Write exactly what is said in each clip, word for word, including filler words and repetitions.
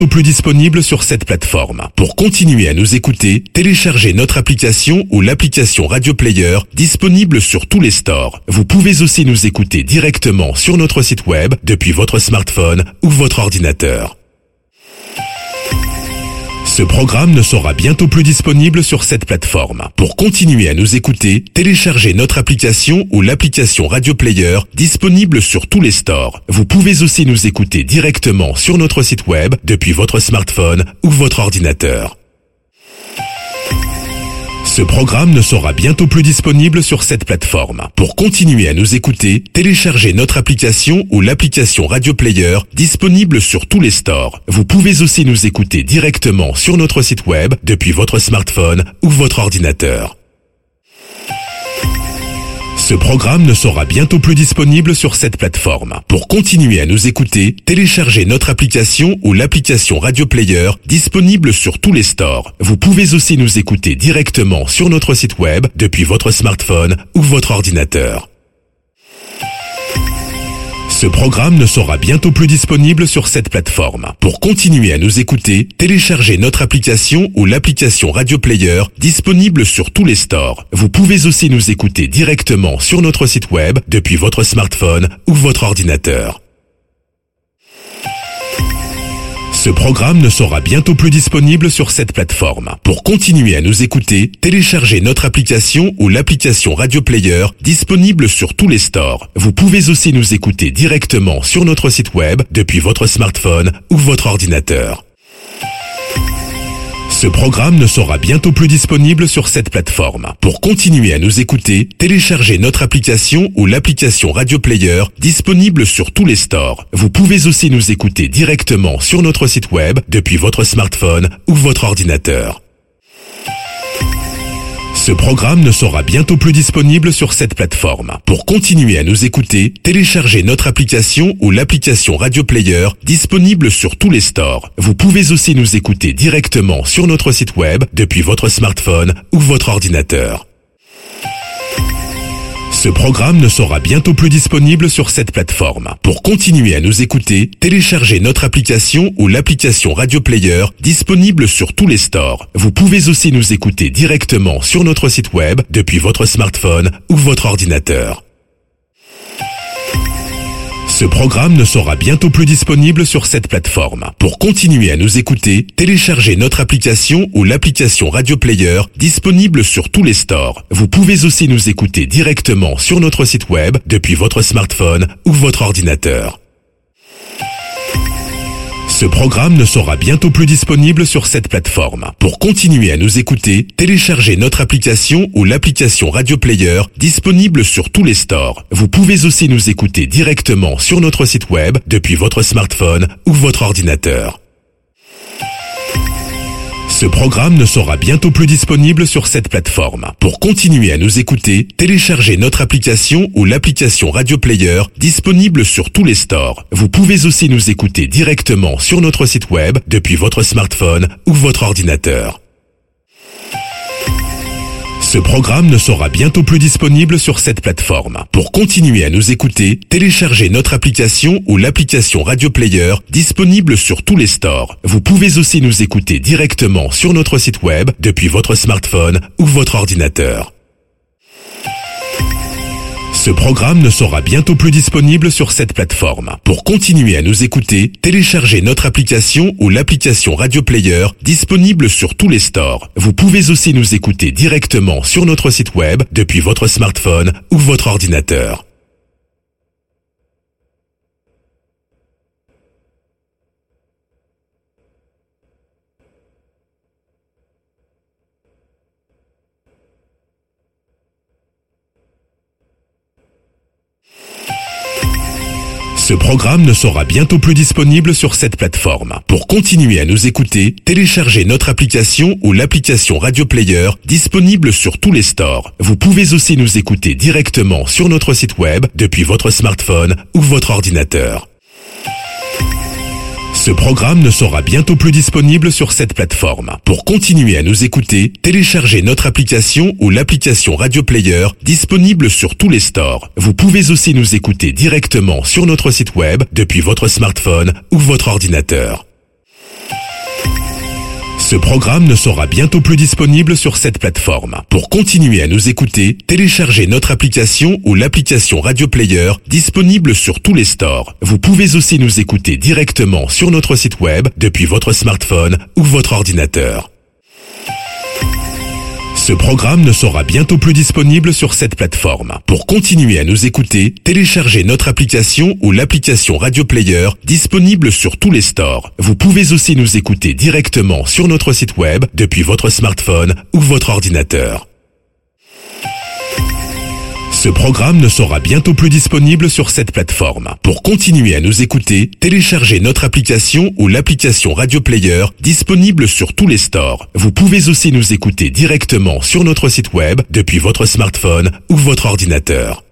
plus disponible sur cette plateforme. Pour continuer à nous écouter, téléchargez notre application ou l'application Radio Player disponible sur tous les stores. Vous pouvez aussi nous écouter directement sur notre site web depuis votre smartphone ou votre ordinateur. Ce programme ne sera bientôt plus disponible sur cette plateforme. Pour continuer à nous écouter, téléchargez notre application ou l'application Radio Player disponible sur tous les stores. Vous pouvez aussi nous écouter directement sur notre site web depuis votre smartphone ou votre ordinateur. Ce programme ne sera bientôt plus disponible sur cette plateforme. Pour continuer à nous écouter, téléchargez notre application ou l'application Radio Player disponible sur tous les stores. Vous pouvez aussi nous écouter directement sur notre site web depuis votre smartphone ou votre ordinateur. Ce programme ne sera bientôt plus disponible sur cette plateforme. Pour continuer à nous écouter, téléchargez notre application ou l'application Radio Player disponible sur tous les stores. Vous pouvez aussi nous écouter directement sur notre site web depuis votre smartphone ou votre ordinateur. Ce programme ne sera bientôt plus disponible sur cette plateforme. Pour continuer à nous écouter, téléchargez notre application ou l'application Radio Player disponible sur tous les stores. Vous pouvez aussi nous écouter directement sur notre site web depuis votre smartphone ou votre ordinateur. Ce programme ne sera bientôt plus disponible sur cette plateforme. Pour continuer à nous écouter, téléchargez notre application ou l'application Radio Player disponible sur tous les stores. Vous pouvez aussi nous écouter directement sur notre site web depuis votre smartphone ou votre ordinateur. Ce programme ne sera bientôt plus disponible sur cette plateforme. Pour continuer à nous écouter, téléchargez notre application ou l'application Radio Player disponible sur tous les stores. Vous pouvez aussi nous écouter directement sur notre site web depuis votre smartphone ou votre ordinateur. Ce programme ne sera bientôt plus disponible sur cette plateforme. Pour continuer à nous écouter, téléchargez notre application ou l'application Radio Player disponible sur tous les stores. Vous pouvez aussi nous écouter directement sur notre site web depuis votre smartphone ou votre ordinateur. Ce programme ne sera bientôt plus disponible sur cette plateforme. Pour continuer à nous écouter, téléchargez notre application ou l'application Radio Player disponible sur tous les stores. Vous pouvez aussi nous écouter directement sur notre site web depuis votre smartphone ou votre ordinateur. Ce programme ne sera bientôt plus disponible sur cette plateforme. Pour continuer à nous écouter, téléchargez notre application ou l'application Radio Player disponible sur tous les stores. Vous pouvez aussi nous écouter directement sur notre site web depuis votre smartphone ou votre ordinateur. Ce programme ne sera bientôt plus disponible sur cette plateforme. Pour continuer à nous écouter, téléchargez notre application ou l'application Radio Player disponible sur tous les stores. Vous pouvez aussi nous écouter directement sur notre site web depuis votre smartphone ou votre ordinateur. Ce programme ne sera bientôt plus disponible sur cette plateforme. Pour continuer à nous écouter, téléchargez notre application ou l'application Radio Player disponible sur tous les stores. Vous pouvez aussi nous écouter directement sur notre site web depuis votre smartphone ou votre ordinateur. Ce programme ne sera bientôt plus disponible sur cette plateforme. Pour continuer à nous écouter, téléchargez notre application ou l'application Radio Player disponible sur tous les stores. Vous pouvez aussi nous écouter directement sur notre site web depuis votre smartphone ou votre ordinateur. Ce programme ne sera bientôt plus disponible sur cette plateforme. Pour continuer à nous écouter, téléchargez notre application ou l'application Radio Player disponible sur tous les stores. Vous pouvez aussi nous écouter directement sur notre site web depuis votre smartphone ou votre ordinateur. Ce programme ne sera bientôt plus disponible sur cette plateforme. Pour continuer à nous écouter, téléchargez notre application ou l'application Radio Player disponible sur tous les stores. Vous pouvez aussi nous écouter directement sur notre site web depuis votre smartphone ou votre ordinateur. Ce programme ne sera bientôt plus disponible sur cette plateforme. Pour continuer à nous écouter, téléchargez notre application ou l'application Radio Player disponible sur tous les stores. Vous pouvez aussi nous écouter directement sur notre site web depuis votre smartphone ou votre ordinateur. Ce programme ne sera bientôt plus disponible sur cette plateforme. Pour continuer à nous écouter, téléchargez notre application ou l'application Radio Player disponible sur tous les stores. Vous pouvez aussi nous écouter directement sur notre site web depuis votre smartphone ou votre ordinateur. Ce programme ne sera bientôt plus disponible sur cette plateforme. Pour continuer à nous écouter, téléchargez notre application ou l'application Radio Player disponible sur tous les stores. Vous pouvez aussi nous écouter directement sur notre site web depuis votre smartphone ou votre ordinateur. Ce programme ne sera bientôt plus disponible sur cette plateforme. Pour continuer à nous écouter, téléchargez notre application ou l'application Radio Player disponible sur tous les stores. Vous pouvez aussi nous écouter directement sur notre site web depuis votre smartphone ou votre ordinateur.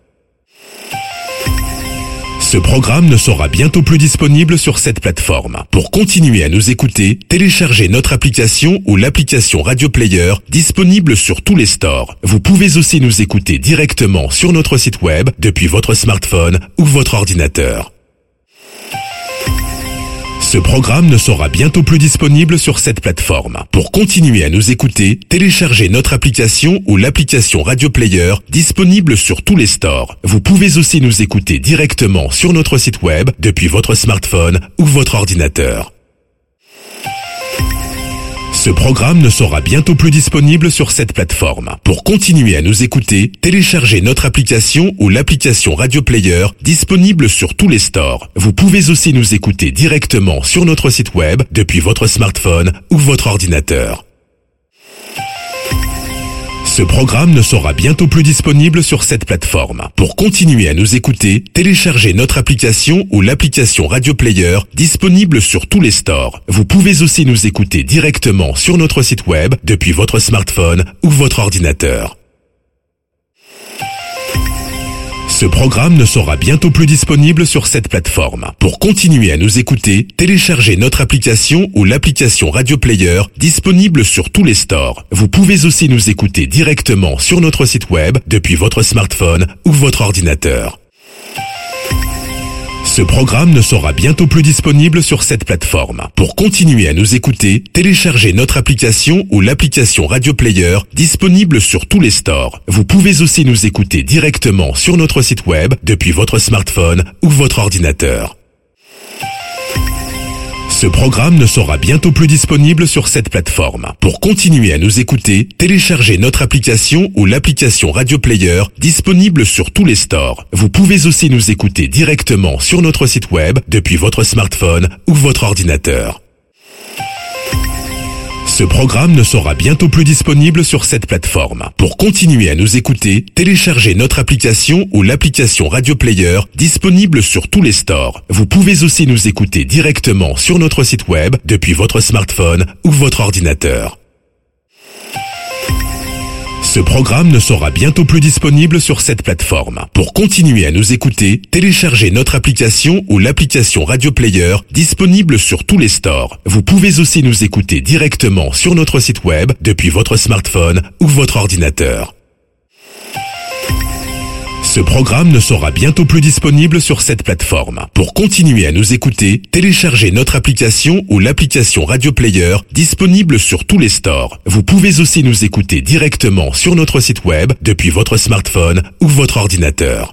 Ce programme ne sera bientôt plus disponible sur cette plateforme. Pour continuer à nous écouter, téléchargez notre application ou l'application Radio Player disponible sur tous les stores. Vous pouvez aussi nous écouter directement sur notre site web depuis votre smartphone ou votre ordinateur. Ce programme ne sera bientôt plus disponible sur cette plateforme. Pour continuer à nous écouter, téléchargez notre application ou l'application Radio Player disponible sur tous les stores. Vous pouvez aussi nous écouter directement sur notre site web depuis votre smartphone ou votre ordinateur. Ce programme ne sera bientôt plus disponible sur cette plateforme. Pour continuer à nous écouter, téléchargez notre application ou l'application Radio Player disponible sur tous les stores. Vous pouvez aussi nous écouter directement sur notre site web depuis votre smartphone ou votre ordinateur. Ce programme ne sera bientôt plus disponible sur cette plateforme. Pour continuer à nous écouter, téléchargez notre application ou l'application Radio Player disponible sur tous les stores. Vous pouvez aussi nous écouter directement sur notre site web depuis votre smartphone ou votre ordinateur. Ce programme ne sera bientôt plus disponible sur cette plateforme. Pour continuer à nous écouter, téléchargez notre application ou l'application Radio Player disponible sur tous les stores. Vous pouvez aussi nous écouter directement sur notre site web depuis votre smartphone ou votre ordinateur. Ce programme ne sera bientôt plus disponible sur cette plateforme. Pour continuer à nous écouter, téléchargez notre application ou l'application Radio Player disponible sur tous les stores. Vous pouvez aussi nous écouter directement sur notre site web depuis votre smartphone ou votre ordinateur. Ce programme ne sera bientôt plus disponible sur cette plateforme. Pour continuer à nous écouter, téléchargez notre application ou l'application Radio Player disponible sur tous les stores. Vous pouvez aussi nous écouter directement sur notre site web depuis votre smartphone ou votre ordinateur. Ce programme ne sera bientôt plus disponible sur cette plateforme. Pour continuer à nous écouter, téléchargez notre application ou l'application Radio Player disponible sur tous les stores. Vous pouvez aussi nous écouter directement sur notre site web depuis votre smartphone ou votre ordinateur. Ce programme ne sera bientôt plus disponible sur cette plateforme. Pour continuer à nous écouter, téléchargez notre application ou l'application Radio Player disponible sur tous les stores. Vous pouvez aussi nous écouter directement sur notre site web depuis votre smartphone ou votre ordinateur. Ce programme ne sera bientôt plus disponible sur cette plateforme. Pour continuer à nous écouter, téléchargez notre application ou l'application Radio Player disponible sur tous les stores. Vous pouvez aussi nous écouter directement sur notre site web depuis votre smartphone ou votre ordinateur.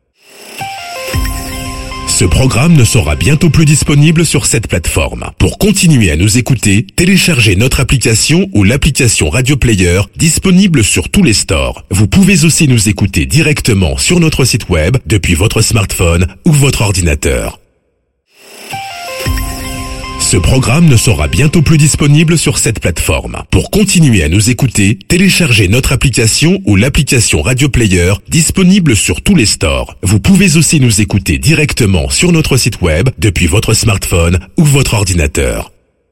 Ce programme ne sera bientôt plus disponible sur cette plateforme. Pour continuer à nous écouter, téléchargez notre application ou l'application Radio Player disponible sur tous les stores. Vous pouvez aussi nous écouter directement sur notre site web depuis votre smartphone ou votre ordinateur. Ce programme ne sera bientôt plus disponible sur cette plateforme. Pour continuer à nous écouter, téléchargez notre application ou l'application Radio Player disponible sur tous les stores. Vous pouvez aussi nous écouter directement sur notre site web depuis votre smartphone ou votre ordinateur.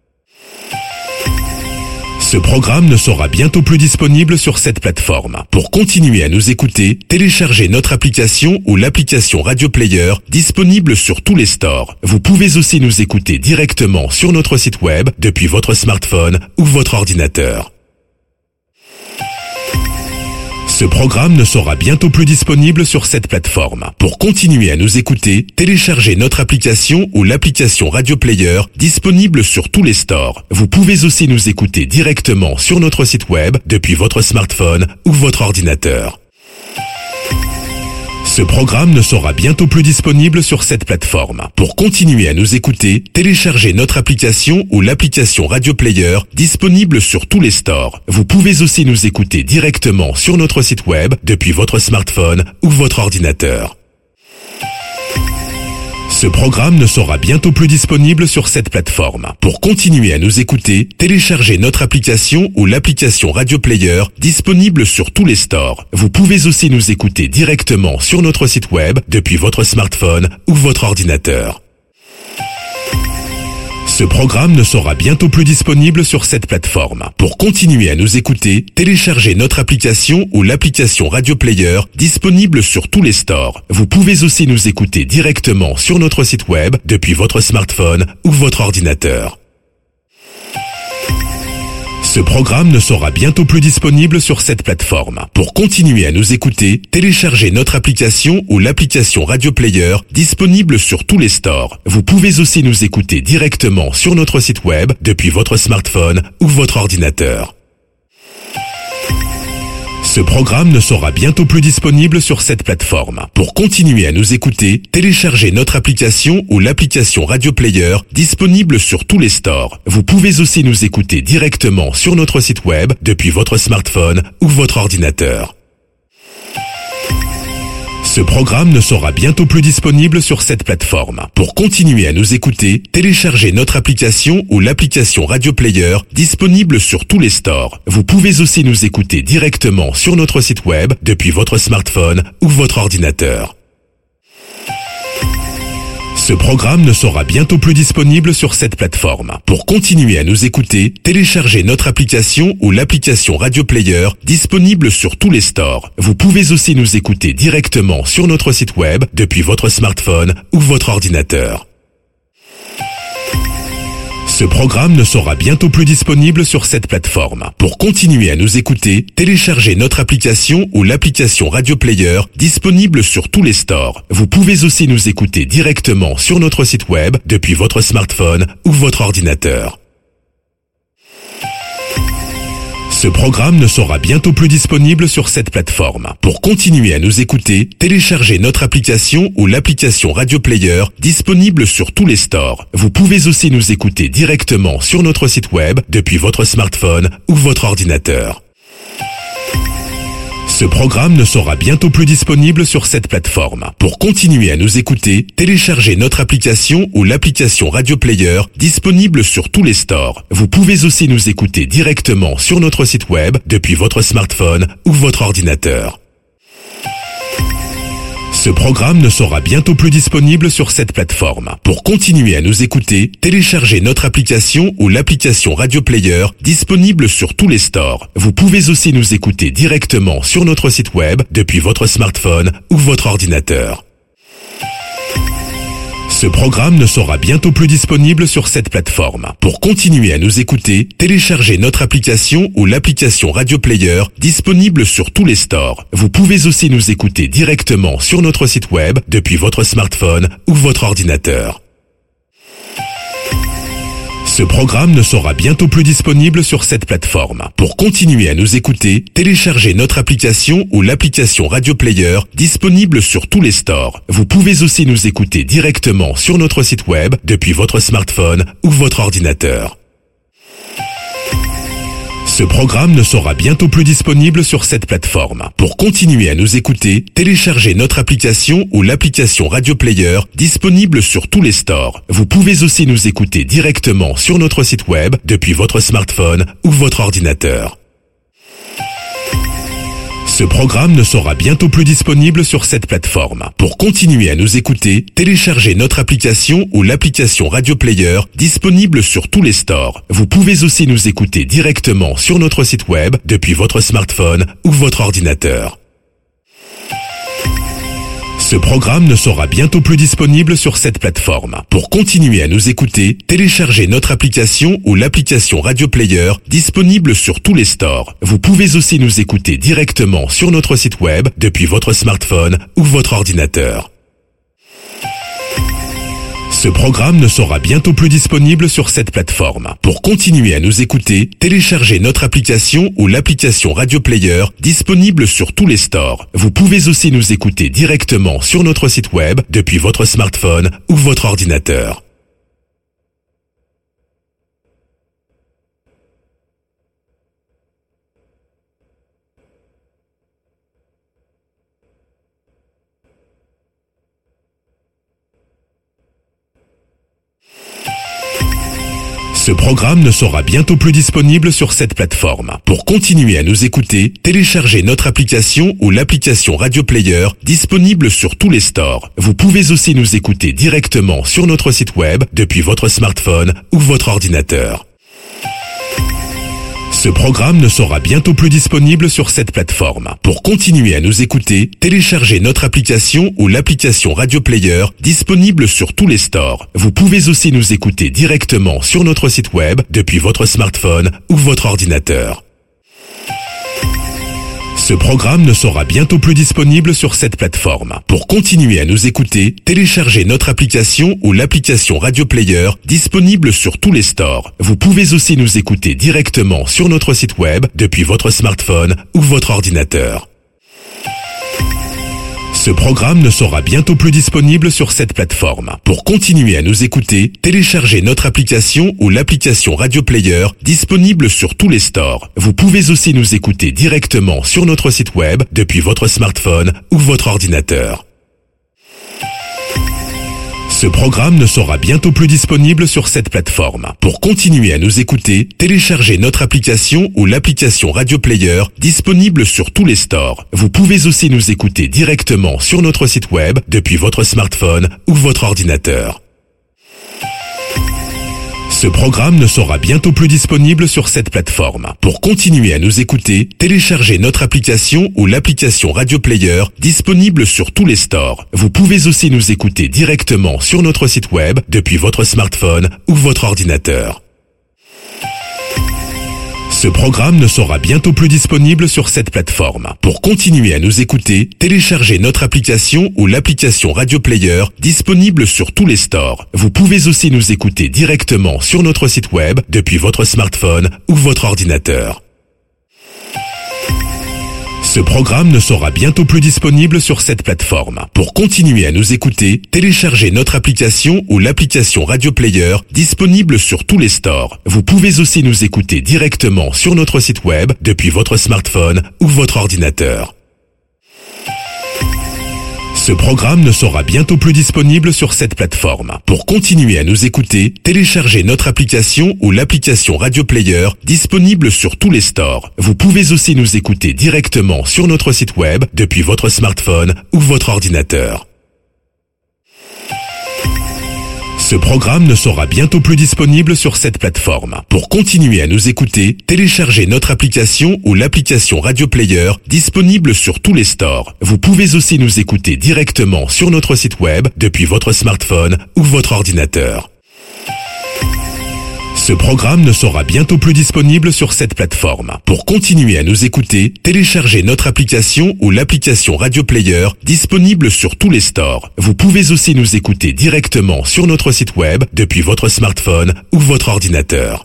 Ce programme ne sera bientôt plus disponible sur cette plateforme. Pour continuer à nous écouter, téléchargez notre application ou l'application Radio Player disponible sur tous les stores. Vous pouvez aussi nous écouter directement sur notre site web depuis votre smartphone ou votre ordinateur. Ce programme ne sera bientôt plus disponible sur cette plateforme. Pour continuer à nous écouter, téléchargez notre application ou l'application Radio Player disponible sur tous les stores. Vous pouvez aussi nous écouter directement sur notre site web depuis votre smartphone ou votre ordinateur. Ce programme ne sera bientôt plus disponible sur cette plateforme. Pour continuer à nous écouter, téléchargez notre application ou l'application Radio Player disponible sur tous les stores. Vous pouvez aussi nous écouter directement sur notre site web depuis votre smartphone ou votre ordinateur. Ce programme ne sera bientôt plus disponible sur cette plateforme. Pour continuer à nous écouter, téléchargez notre application ou l'application Radio Player disponible sur tous les stores. Vous pouvez aussi nous écouter directement sur notre site web depuis votre smartphone ou votre ordinateur. Ce programme ne sera bientôt plus disponible sur cette plateforme. Pour continuer à nous écouter, téléchargez notre application ou l'application Radio Player disponible sur tous les stores. Vous pouvez aussi nous écouter directement sur notre site web depuis votre smartphone ou votre ordinateur. Ce programme ne sera bientôt plus disponible sur cette plateforme. Pour continuer à nous écouter, téléchargez notre application ou l'application Radio Player disponible sur tous les stores. Vous pouvez aussi nous écouter directement sur notre site web depuis votre smartphone ou votre ordinateur. Ce programme ne sera bientôt plus disponible sur cette plateforme. Pour continuer à nous écouter, téléchargez notre application ou l'application Radio Player disponible sur tous les stores. Vous pouvez aussi nous écouter directement sur notre site web depuis votre smartphone ou votre ordinateur. Ce programme ne sera bientôt plus disponible sur cette plateforme. Pour continuer à nous écouter, téléchargez notre application ou l'application Radio Player disponible sur tous les stores. Vous pouvez aussi nous écouter directement sur notre site web depuis votre smartphone ou votre ordinateur. Ce programme ne sera bientôt plus disponible sur cette plateforme. Pour continuer à nous écouter, téléchargez notre application ou l'application Radio Player disponible sur tous les stores. Vous pouvez aussi nous écouter directement sur notre site web depuis votre smartphone ou votre ordinateur. Ce programme ne sera bientôt plus disponible sur cette plateforme. Pour continuer à nous écouter, téléchargez notre application ou l'application Radio Player disponible sur tous les stores. Vous pouvez aussi nous écouter directement sur notre site web depuis votre smartphone ou votre ordinateur. Ce programme ne sera bientôt plus disponible sur cette plateforme. Pour continuer à nous écouter, téléchargez notre application ou l'application Radio Player disponible sur tous les stores. Vous pouvez aussi nous écouter directement sur notre site web depuis votre smartphone ou votre ordinateur. Ce programme ne sera bientôt plus disponible sur cette plateforme. Pour continuer à nous écouter, téléchargez notre application ou l'application Radio Player disponible sur tous les stores. Vous pouvez aussi nous écouter directement sur notre site web depuis votre smartphone ou votre ordinateur. Ce programme ne sera bientôt plus disponible sur cette plateforme. Pour continuer à nous écouter, téléchargez notre application ou l'application Radio Player disponible sur tous les stores. Vous pouvez aussi nous écouter directement sur notre site web depuis votre smartphone ou votre ordinateur. Ce programme ne sera bientôt plus disponible sur cette plateforme. Pour continuer à nous écouter, téléchargez notre application ou l'application Radio Player disponible sur tous les stores. Vous pouvez aussi nous écouter directement sur notre site web depuis votre smartphone ou votre ordinateur. Ce programme ne sera bientôt plus disponible sur cette plateforme. Pour continuer à nous écouter, téléchargez notre application ou l'application Radio Player disponible sur tous les stores. Vous pouvez aussi nous écouter directement sur notre site web depuis votre smartphone ou votre ordinateur. Ce programme ne sera bientôt plus disponible sur cette plateforme. Pour continuer à nous écouter, téléchargez notre application ou l'application Radio Player disponible sur tous les stores. Vous pouvez aussi nous écouter directement sur notre site web depuis votre smartphone ou votre ordinateur. Ce programme ne sera bientôt plus disponible sur cette plateforme. Pour continuer à nous écouter, téléchargez notre application ou l'application Radio Player disponible sur tous les stores. Vous pouvez aussi nous écouter directement sur notre site web depuis votre smartphone ou votre ordinateur. Ce programme ne sera bientôt plus disponible sur cette plateforme. Pour continuer à nous écouter, téléchargez notre application ou l'application Radio Player disponible sur tous les stores. Vous pouvez aussi nous écouter directement sur notre site web depuis votre smartphone ou votre ordinateur. Ce programme ne sera bientôt plus disponible sur cette plateforme. Pour continuer à nous écouter, téléchargez notre application ou l'application Radio Player disponible sur tous les stores. Vous pouvez aussi nous écouter directement sur notre site web depuis votre smartphone ou votre ordinateur. Ce programme ne sera bientôt plus disponible sur cette plateforme. Pour continuer à nous écouter, téléchargez notre application ou l'application Radio Player disponible sur tous les stores. Vous pouvez aussi nous écouter directement sur notre site web depuis votre smartphone ou votre ordinateur. Ce programme ne sera bientôt plus disponible sur cette plateforme. Pour continuer à nous écouter, téléchargez notre application ou l'application Radio Player disponible sur tous les stores. Vous pouvez aussi nous écouter directement sur notre site web depuis votre smartphone ou votre ordinateur. Ce programme ne sera bientôt plus disponible sur cette plateforme. Pour continuer à nous écouter, téléchargez notre application ou l'application Radio Player disponible sur tous les stores. Vous pouvez aussi nous écouter directement sur notre site web depuis votre smartphone ou votre ordinateur. Ce programme ne sera bientôt plus disponible sur cette plateforme. Pour continuer à nous écouter, téléchargez notre application ou l'application Radio Player disponible sur tous les stores. Vous pouvez aussi nous écouter directement sur notre site web depuis votre smartphone ou votre ordinateur. Ce programme ne sera bientôt plus disponible sur cette plateforme. Pour continuer à nous écouter, téléchargez notre application ou l'application Radio Player disponible sur tous les stores. Vous pouvez aussi nous écouter directement sur notre site web depuis votre smartphone ou votre ordinateur. Ce programme ne sera bientôt plus disponible sur cette plateforme. Pour continuer à nous écouter, téléchargez notre application ou l'application Radio Player disponible sur tous les stores. Vous pouvez aussi nous écouter directement sur notre site web depuis votre smartphone ou votre ordinateur. Ce programme ne sera bientôt plus disponible sur cette plateforme. Pour continuer à nous écouter, téléchargez notre application ou l'application Radio Player disponible sur tous les stores. Vous pouvez aussi nous écouter directement sur notre site web depuis votre smartphone ou votre ordinateur. Ce programme ne sera bientôt plus disponible sur cette plateforme. Pour continuer à nous écouter, téléchargez notre application ou l'application Radio Player disponible sur tous les stores. Vous pouvez aussi nous écouter directement sur notre site web depuis votre smartphone ou votre ordinateur. Ce programme ne sera bientôt plus disponible sur cette plateforme. Pour continuer à nous écouter, téléchargez notre application ou l'application Radio Player disponible sur tous les stores. Vous pouvez aussi nous écouter directement sur notre site web depuis votre smartphone ou votre ordinateur. Ce programme ne sera bientôt plus disponible sur cette plateforme. Pour continuer à nous écouter, téléchargez notre application ou l'application Radio Player disponible sur tous les stores. Vous pouvez aussi nous écouter directement sur notre site web depuis votre smartphone ou votre ordinateur. Ce programme ne sera bientôt plus disponible sur cette plateforme. Pour continuer à nous écouter, téléchargez notre application ou l'application Radio Player disponible sur tous les stores. Vous pouvez aussi nous écouter directement sur notre site web depuis votre smartphone ou votre ordinateur.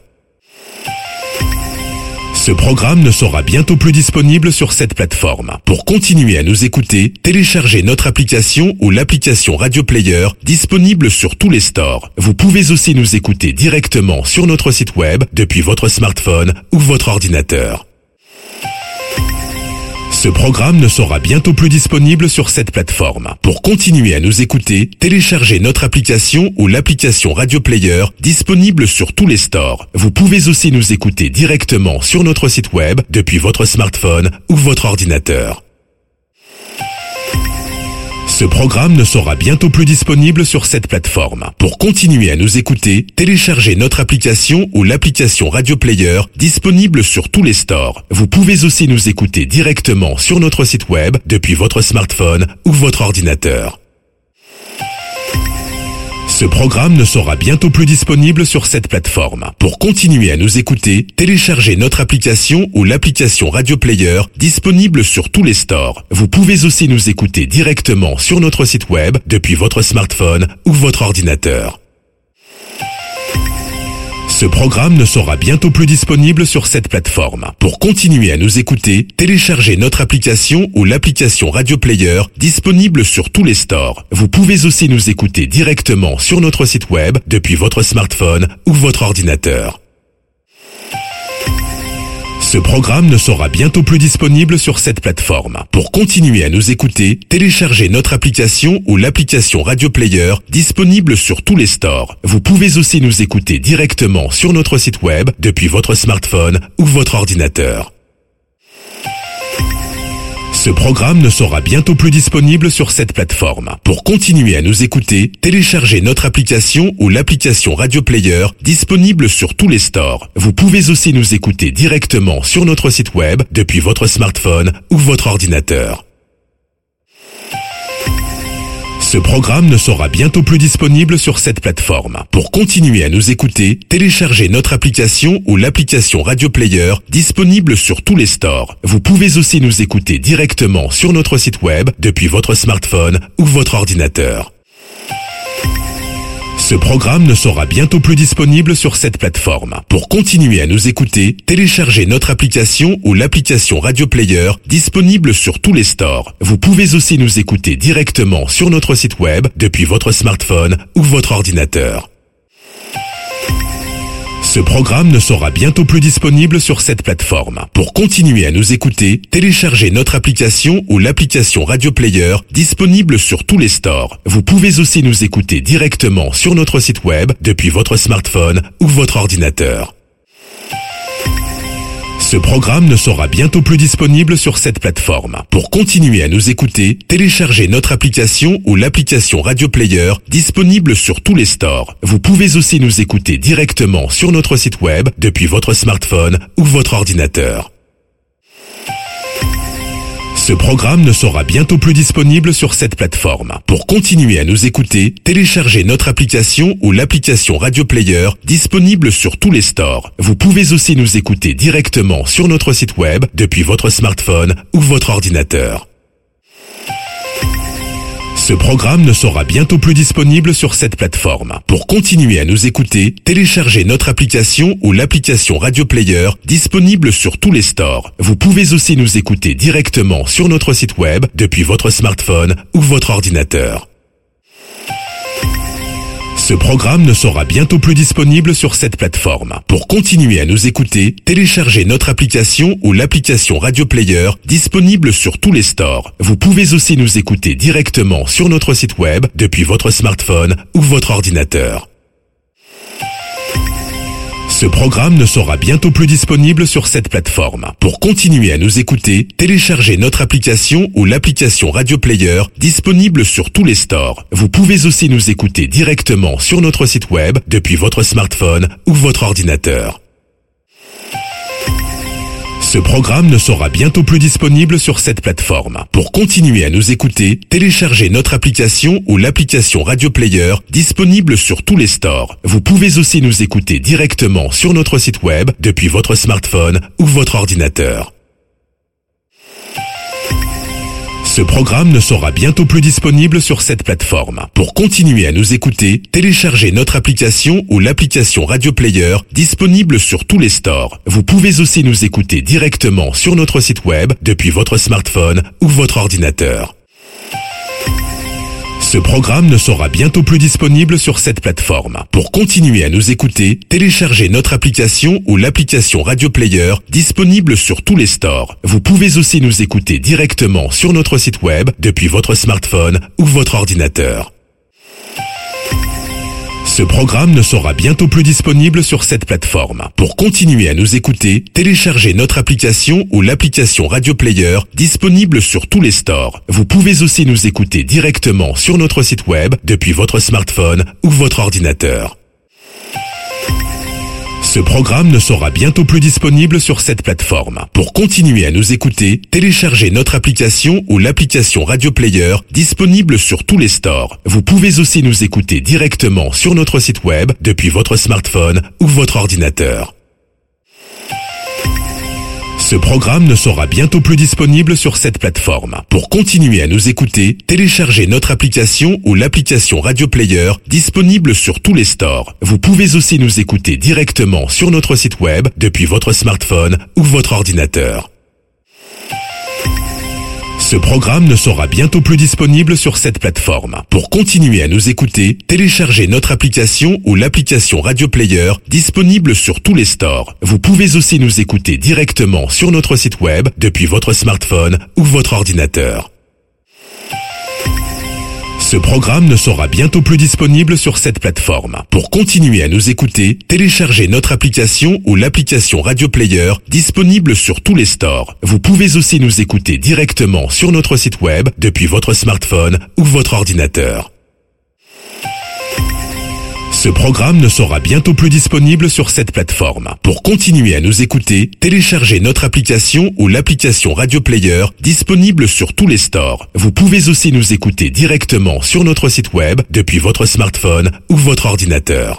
Ce programme ne sera bientôt plus disponible sur cette plateforme. Pour continuer à nous écouter, téléchargez notre application ou l'application Radio Player disponible sur tous les stores. Vous pouvez aussi nous écouter directement sur notre site web depuis votre smartphone ou votre ordinateur. Ce programme ne sera bientôt plus disponible sur cette plateforme. Pour continuer à nous écouter, téléchargez notre application ou l'application Radio Player disponible sur tous les stores. Vous pouvez aussi nous écouter directement sur notre site web depuis votre smartphone ou votre ordinateur. Ce programme ne sera bientôt plus disponible sur cette plateforme. Pour continuer à nous écouter, téléchargez notre application ou l'application Radio Player disponible sur tous les stores. Vous pouvez aussi nous écouter directement sur notre site web depuis votre smartphone ou votre ordinateur. Ce programme ne sera bientôt plus disponible sur cette plateforme. Pour continuer à nous écouter, téléchargez notre application ou l'application Radio Player disponible sur tous les stores. Vous pouvez aussi nous écouter directement sur notre site web depuis votre smartphone ou votre ordinateur. Ce programme ne sera bientôt plus disponible sur cette plateforme. Pour continuer à nous écouter, téléchargez notre application ou l'application Radio Player disponible sur tous les stores. Vous pouvez aussi nous écouter directement sur notre site web depuis votre smartphone ou votre ordinateur. Ce programme ne sera bientôt plus disponible sur cette plateforme. Pour continuer à nous écouter, téléchargez notre application ou l'application Radio Player disponible sur tous les stores. Vous pouvez aussi nous écouter directement sur notre site web depuis votre smartphone ou votre ordinateur. Ce programme ne sera bientôt plus disponible sur cette plateforme. Pour continuer à nous écouter, téléchargez notre application ou l'application Radio Player disponible sur tous les stores. Vous pouvez aussi nous écouter directement sur notre site web depuis votre smartphone ou votre ordinateur. Ce programme ne sera bientôt plus disponible sur cette plateforme. Pour continuer à nous écouter, téléchargez notre application ou l'application Radio Player disponible sur tous les stores. Vous pouvez aussi nous écouter directement sur notre site web depuis votre smartphone ou votre ordinateur. Ce programme ne sera bientôt plus disponible sur cette plateforme. Pour continuer à nous écouter, téléchargez notre application ou l'application Radio Player disponible sur tous les stores. Vous pouvez aussi nous écouter directement sur notre site web depuis votre smartphone ou votre ordinateur. Ce programme ne sera bientôt plus disponible sur cette plateforme. Pour continuer à nous écouter, téléchargez notre application ou l'application Radio Player disponible sur tous les stores. Vous pouvez aussi nous écouter directement sur notre site web depuis votre smartphone ou votre ordinateur. Ce programme ne sera bientôt plus disponible sur cette plateforme. Pour continuer à nous écouter, téléchargez notre application ou l'application Radio Player disponible sur tous les stores. Vous pouvez aussi nous écouter directement sur notre site web depuis votre smartphone ou votre ordinateur. Ce programme ne sera bientôt plus disponible sur cette plateforme. Pour continuer à nous écouter, téléchargez notre application ou l'application Radio Player disponible sur tous les stores. Vous pouvez aussi nous écouter directement sur notre site web depuis votre smartphone ou votre ordinateur. Ce programme ne sera bientôt plus disponible sur cette plateforme. Pour continuer à nous écouter, téléchargez notre application ou l'application Radio Player disponible sur tous les stores. Vous pouvez aussi nous écouter directement sur notre site web depuis votre smartphone ou votre ordinateur. Ce programme ne sera bientôt plus disponible sur cette plateforme. Pour continuer à nous écouter, téléchargez notre application ou l'application Radio Player disponible sur tous les stores. Vous pouvez aussi nous écouter directement sur notre site web depuis votre smartphone ou votre ordinateur. Ce programme ne sera bientôt plus disponible sur cette plateforme. Pour continuer à nous écouter, téléchargez notre application ou l'application Radio Player disponible sur tous les stores. Vous pouvez aussi nous écouter directement sur notre site web depuis votre smartphone ou votre ordinateur. Ce programme ne sera bientôt plus disponible sur cette plateforme. Pour continuer à nous écouter, téléchargez notre application ou l'application Radio Player disponible sur tous les stores. Vous pouvez aussi nous écouter directement sur notre site web depuis votre smartphone ou votre ordinateur. Ce programme ne sera bientôt plus disponible sur cette plateforme. Pour continuer à nous écouter, téléchargez notre application ou l'application Radio Player disponible sur tous les stores. Vous pouvez aussi nous écouter directement sur notre site web depuis votre smartphone ou votre ordinateur. Ce programme ne sera bientôt plus disponible sur cette plateforme. Pour continuer à nous écouter, téléchargez notre application ou l'application Radio Player disponible sur tous les stores. Vous pouvez aussi nous écouter directement sur notre site web depuis votre smartphone ou votre ordinateur. Ce programme ne sera bientôt plus disponible sur cette plateforme. Pour continuer à nous écouter, téléchargez notre application ou l'application Radio Player disponible sur tous les stores. Vous pouvez aussi nous écouter directement sur notre site web depuis votre smartphone ou votre ordinateur. Ce Ce programme ne sera bientôt plus disponible sur cette plateforme. Pour continuer à nous écouter, téléchargez notre application ou l'application Radio Player disponible sur tous les stores. Vous pouvez aussi nous écouter directement sur notre site web depuis votre smartphone ou votre ordinateur. Ce programme ne sera bientôt plus disponible sur cette plateforme. Pour continuer à nous écouter, téléchargez notre application ou l'application Radio Player disponible sur tous les stores. Vous pouvez aussi nous écouter directement sur notre site web depuis votre smartphone ou votre ordinateur. Ce programme ne sera bientôt plus disponible sur cette plateforme. Pour continuer à nous écouter, téléchargez notre application ou l'application Radio Player disponible sur tous les stores. Vous pouvez aussi nous écouter directement sur notre site web depuis votre smartphone ou votre ordinateur. Ce programme ne sera bientôt plus disponible sur cette plateforme. Pour continuer à nous écouter, téléchargez notre application ou l'application Radio Player disponible sur tous les stores. Vous pouvez aussi nous écouter directement sur notre site web depuis votre smartphone ou votre ordinateur. Ce programme ne sera bientôt plus disponible sur cette plateforme. Pour continuer à nous écouter, téléchargez notre application ou l'application Radio Player disponible sur tous les stores. Vous pouvez aussi nous écouter directement sur notre site web depuis votre smartphone ou votre ordinateur.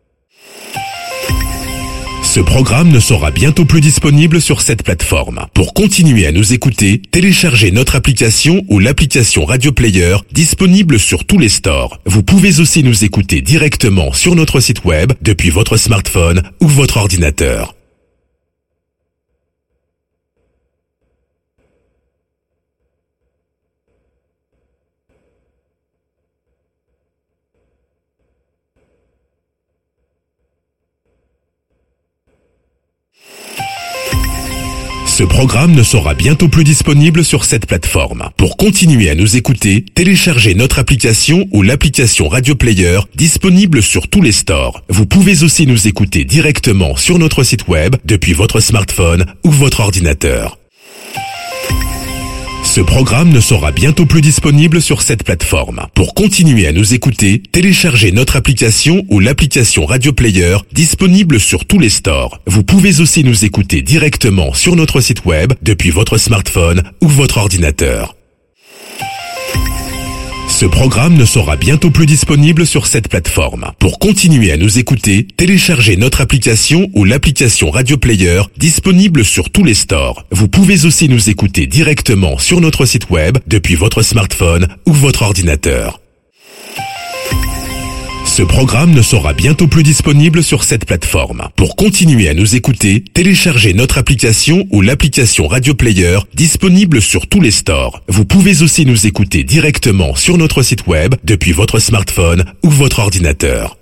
Ce programme ne sera bientôt plus disponible sur cette plateforme. Pour continuer à nous écouter, téléchargez notre application ou l'application Radio Player disponible sur tous les stores. Vous pouvez aussi nous écouter directement sur notre site web depuis votre smartphone ou votre ordinateur. Ce programme ne sera bientôt plus disponible sur cette plateforme. Pour continuer à nous écouter, téléchargez notre application ou l'application Radio Player disponible sur tous les stores. Vous pouvez aussi nous écouter directement sur notre site web depuis votre smartphone ou votre ordinateur. Ce programme ne sera bientôt plus disponible sur cette plateforme. Pour continuer à nous écouter, téléchargez notre application ou l'application Radio Player disponible sur tous les stores. Vous pouvez aussi nous écouter directement sur notre site web depuis votre smartphone ou votre ordinateur. Ce programme ne sera bientôt plus disponible sur cette plateforme. Pour continuer à nous écouter, téléchargez notre application ou l'application Radio Player disponible sur tous les stores. Vous pouvez aussi nous écouter directement sur notre site web depuis votre smartphone ou votre ordinateur. Ce programme ne sera bientôt plus disponible sur cette plateforme. Pour continuer à nous écouter, téléchargez notre application ou l'application Radio Player disponible sur tous les stores. Vous pouvez aussi nous écouter directement sur notre site web depuis votre smartphone ou votre ordinateur.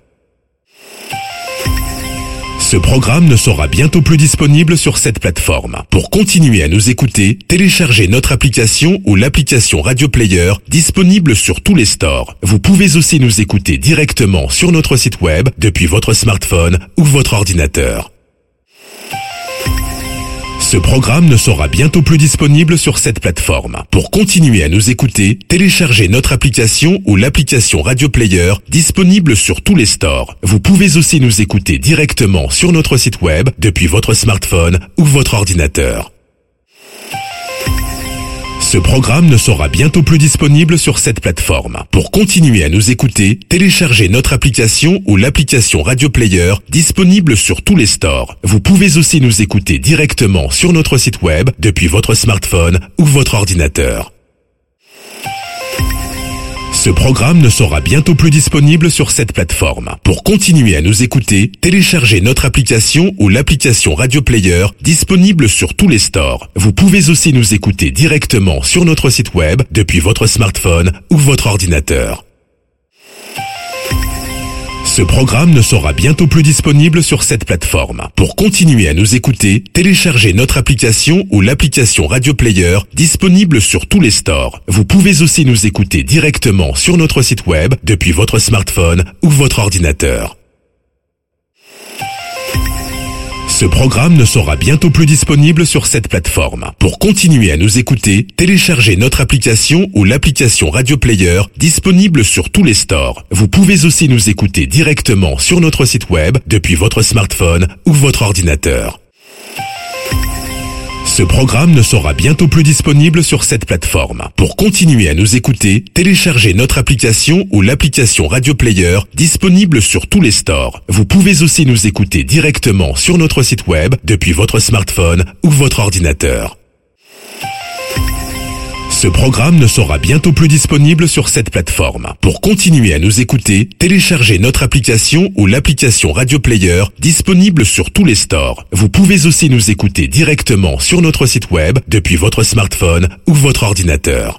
Ce programme ne sera bientôt plus disponible sur cette plateforme. Pour continuer à nous écouter, téléchargez notre application ou l'application Radio Player disponible sur tous les stores. Vous pouvez aussi nous écouter directement sur notre site web depuis votre smartphone ou votre ordinateur. Ce programme ne sera bientôt plus disponible sur cette plateforme. Pour continuer à nous écouter, téléchargez notre application ou l'application Radio Player disponible sur tous les stores. Vous pouvez aussi nous écouter directement sur notre site web depuis votre smartphone ou votre ordinateur. Ce programme ne sera bientôt plus disponible sur cette plateforme. Pour continuer à nous écouter, téléchargez notre application ou l'application Radio Player disponible sur tous les stores. Vous pouvez aussi nous écouter directement sur notre site web depuis votre smartphone ou votre ordinateur. Ce programme ne sera bientôt plus disponible sur cette plateforme. Pour continuer à nous écouter, téléchargez notre application ou l'application Radio Player disponible sur tous les stores. Vous pouvez aussi nous écouter directement sur notre site web depuis votre smartphone ou votre ordinateur. Ce programme ne sera bientôt plus disponible sur cette plateforme. Pour continuer à nous écouter, téléchargez notre application ou l'application Radio Player disponible sur tous les stores. Vous pouvez aussi nous écouter directement sur notre site web depuis votre smartphone ou votre ordinateur. Ce programme ne sera bientôt plus disponible sur cette plateforme. Pour continuer à nous écouter, téléchargez notre application ou l'application Radio Player disponible sur tous les stores. Vous pouvez aussi nous écouter directement sur notre site web depuis votre smartphone ou votre ordinateur. Ce programme ne sera bientôt plus disponible sur cette plateforme. Pour continuer à nous écouter, téléchargez notre application ou l'application Radio Player disponible sur tous les stores. Vous pouvez aussi nous écouter directement sur notre site web depuis votre smartphone ou votre ordinateur. Ce programme ne sera bientôt plus disponible sur cette plateforme. Pour continuer à nous écouter, téléchargez notre application ou l'application Radio Player disponible sur tous les stores. Vous pouvez aussi nous écouter directement sur notre site web depuis votre smartphone ou votre ordinateur.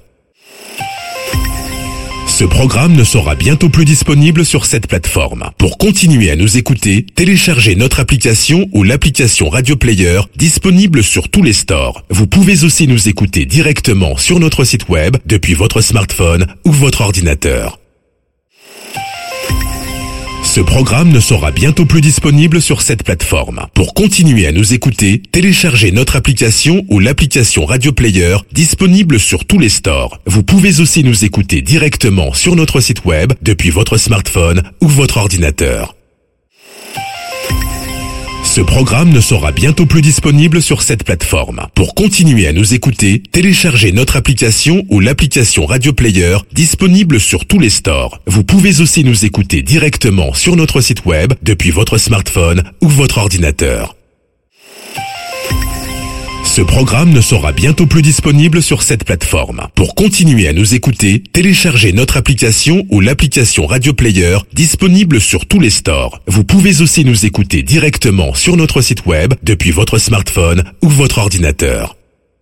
Ce programme ne sera bientôt plus disponible sur cette plateforme. Pour continuer à nous écouter, téléchargez notre application ou l'application Radio Player disponible sur tous les stores. Vous pouvez aussi nous écouter directement sur notre site web depuis votre smartphone ou votre ordinateur. Ce programme ne sera bientôt plus disponible sur cette plateforme. Pour continuer à nous écouter, téléchargez notre application ou l'application Radio Player disponible sur tous les stores. Vous pouvez aussi nous écouter directement sur notre site web depuis votre smartphone ou votre ordinateur. Ce programme ne sera bientôt plus disponible sur cette plateforme. Pour continuer à nous écouter, téléchargez notre application ou l'application Radio Player disponible sur tous les stores. Vous pouvez aussi nous écouter directement sur notre site web depuis votre smartphone ou votre ordinateur. Ce programme ne sera bientôt plus disponible sur cette plateforme. Pour continuer à nous écouter, téléchargez notre application ou l'application Radio Player disponible sur tous les stores. Vous pouvez aussi nous écouter directement sur notre site web depuis votre smartphone ou votre ordinateur.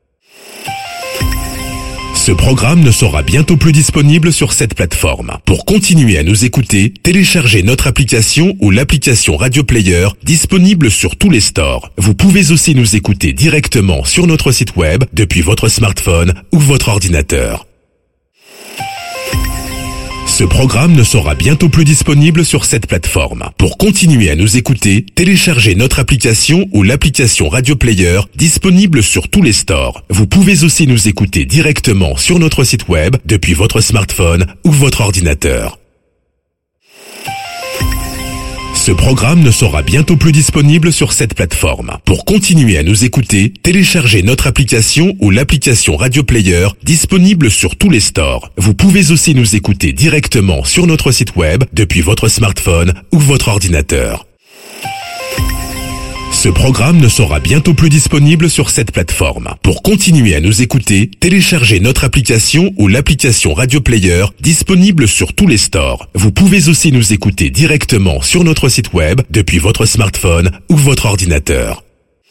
Ce programme ne sera bientôt plus disponible sur cette plateforme. Pour continuer à nous écouter, téléchargez notre application ou l'application Radio Player disponible sur tous les stores. Vous pouvez aussi nous écouter directement sur notre site web depuis votre smartphone ou votre ordinateur. Ce programme ne sera bientôt plus disponible sur cette plateforme. Pour continuer à nous écouter, téléchargez notre application ou l'application Radio Player disponible sur tous les stores. Vous pouvez aussi nous écouter directement sur notre site web depuis votre smartphone ou votre ordinateur. Ce programme ne sera bientôt plus disponible sur cette plateforme. Pour continuer à nous écouter, téléchargez notre application ou l'application Radio Player disponible sur tous les stores. Vous pouvez aussi nous écouter directement sur notre site web depuis votre smartphone ou votre ordinateur. Ce programme ne sera bientôt plus disponible sur cette plateforme. Pour continuer à nous écouter, téléchargez notre application ou l'application Radio Player disponible sur tous les stores. Vous pouvez aussi nous écouter directement sur notre site web depuis votre smartphone ou votre ordinateur.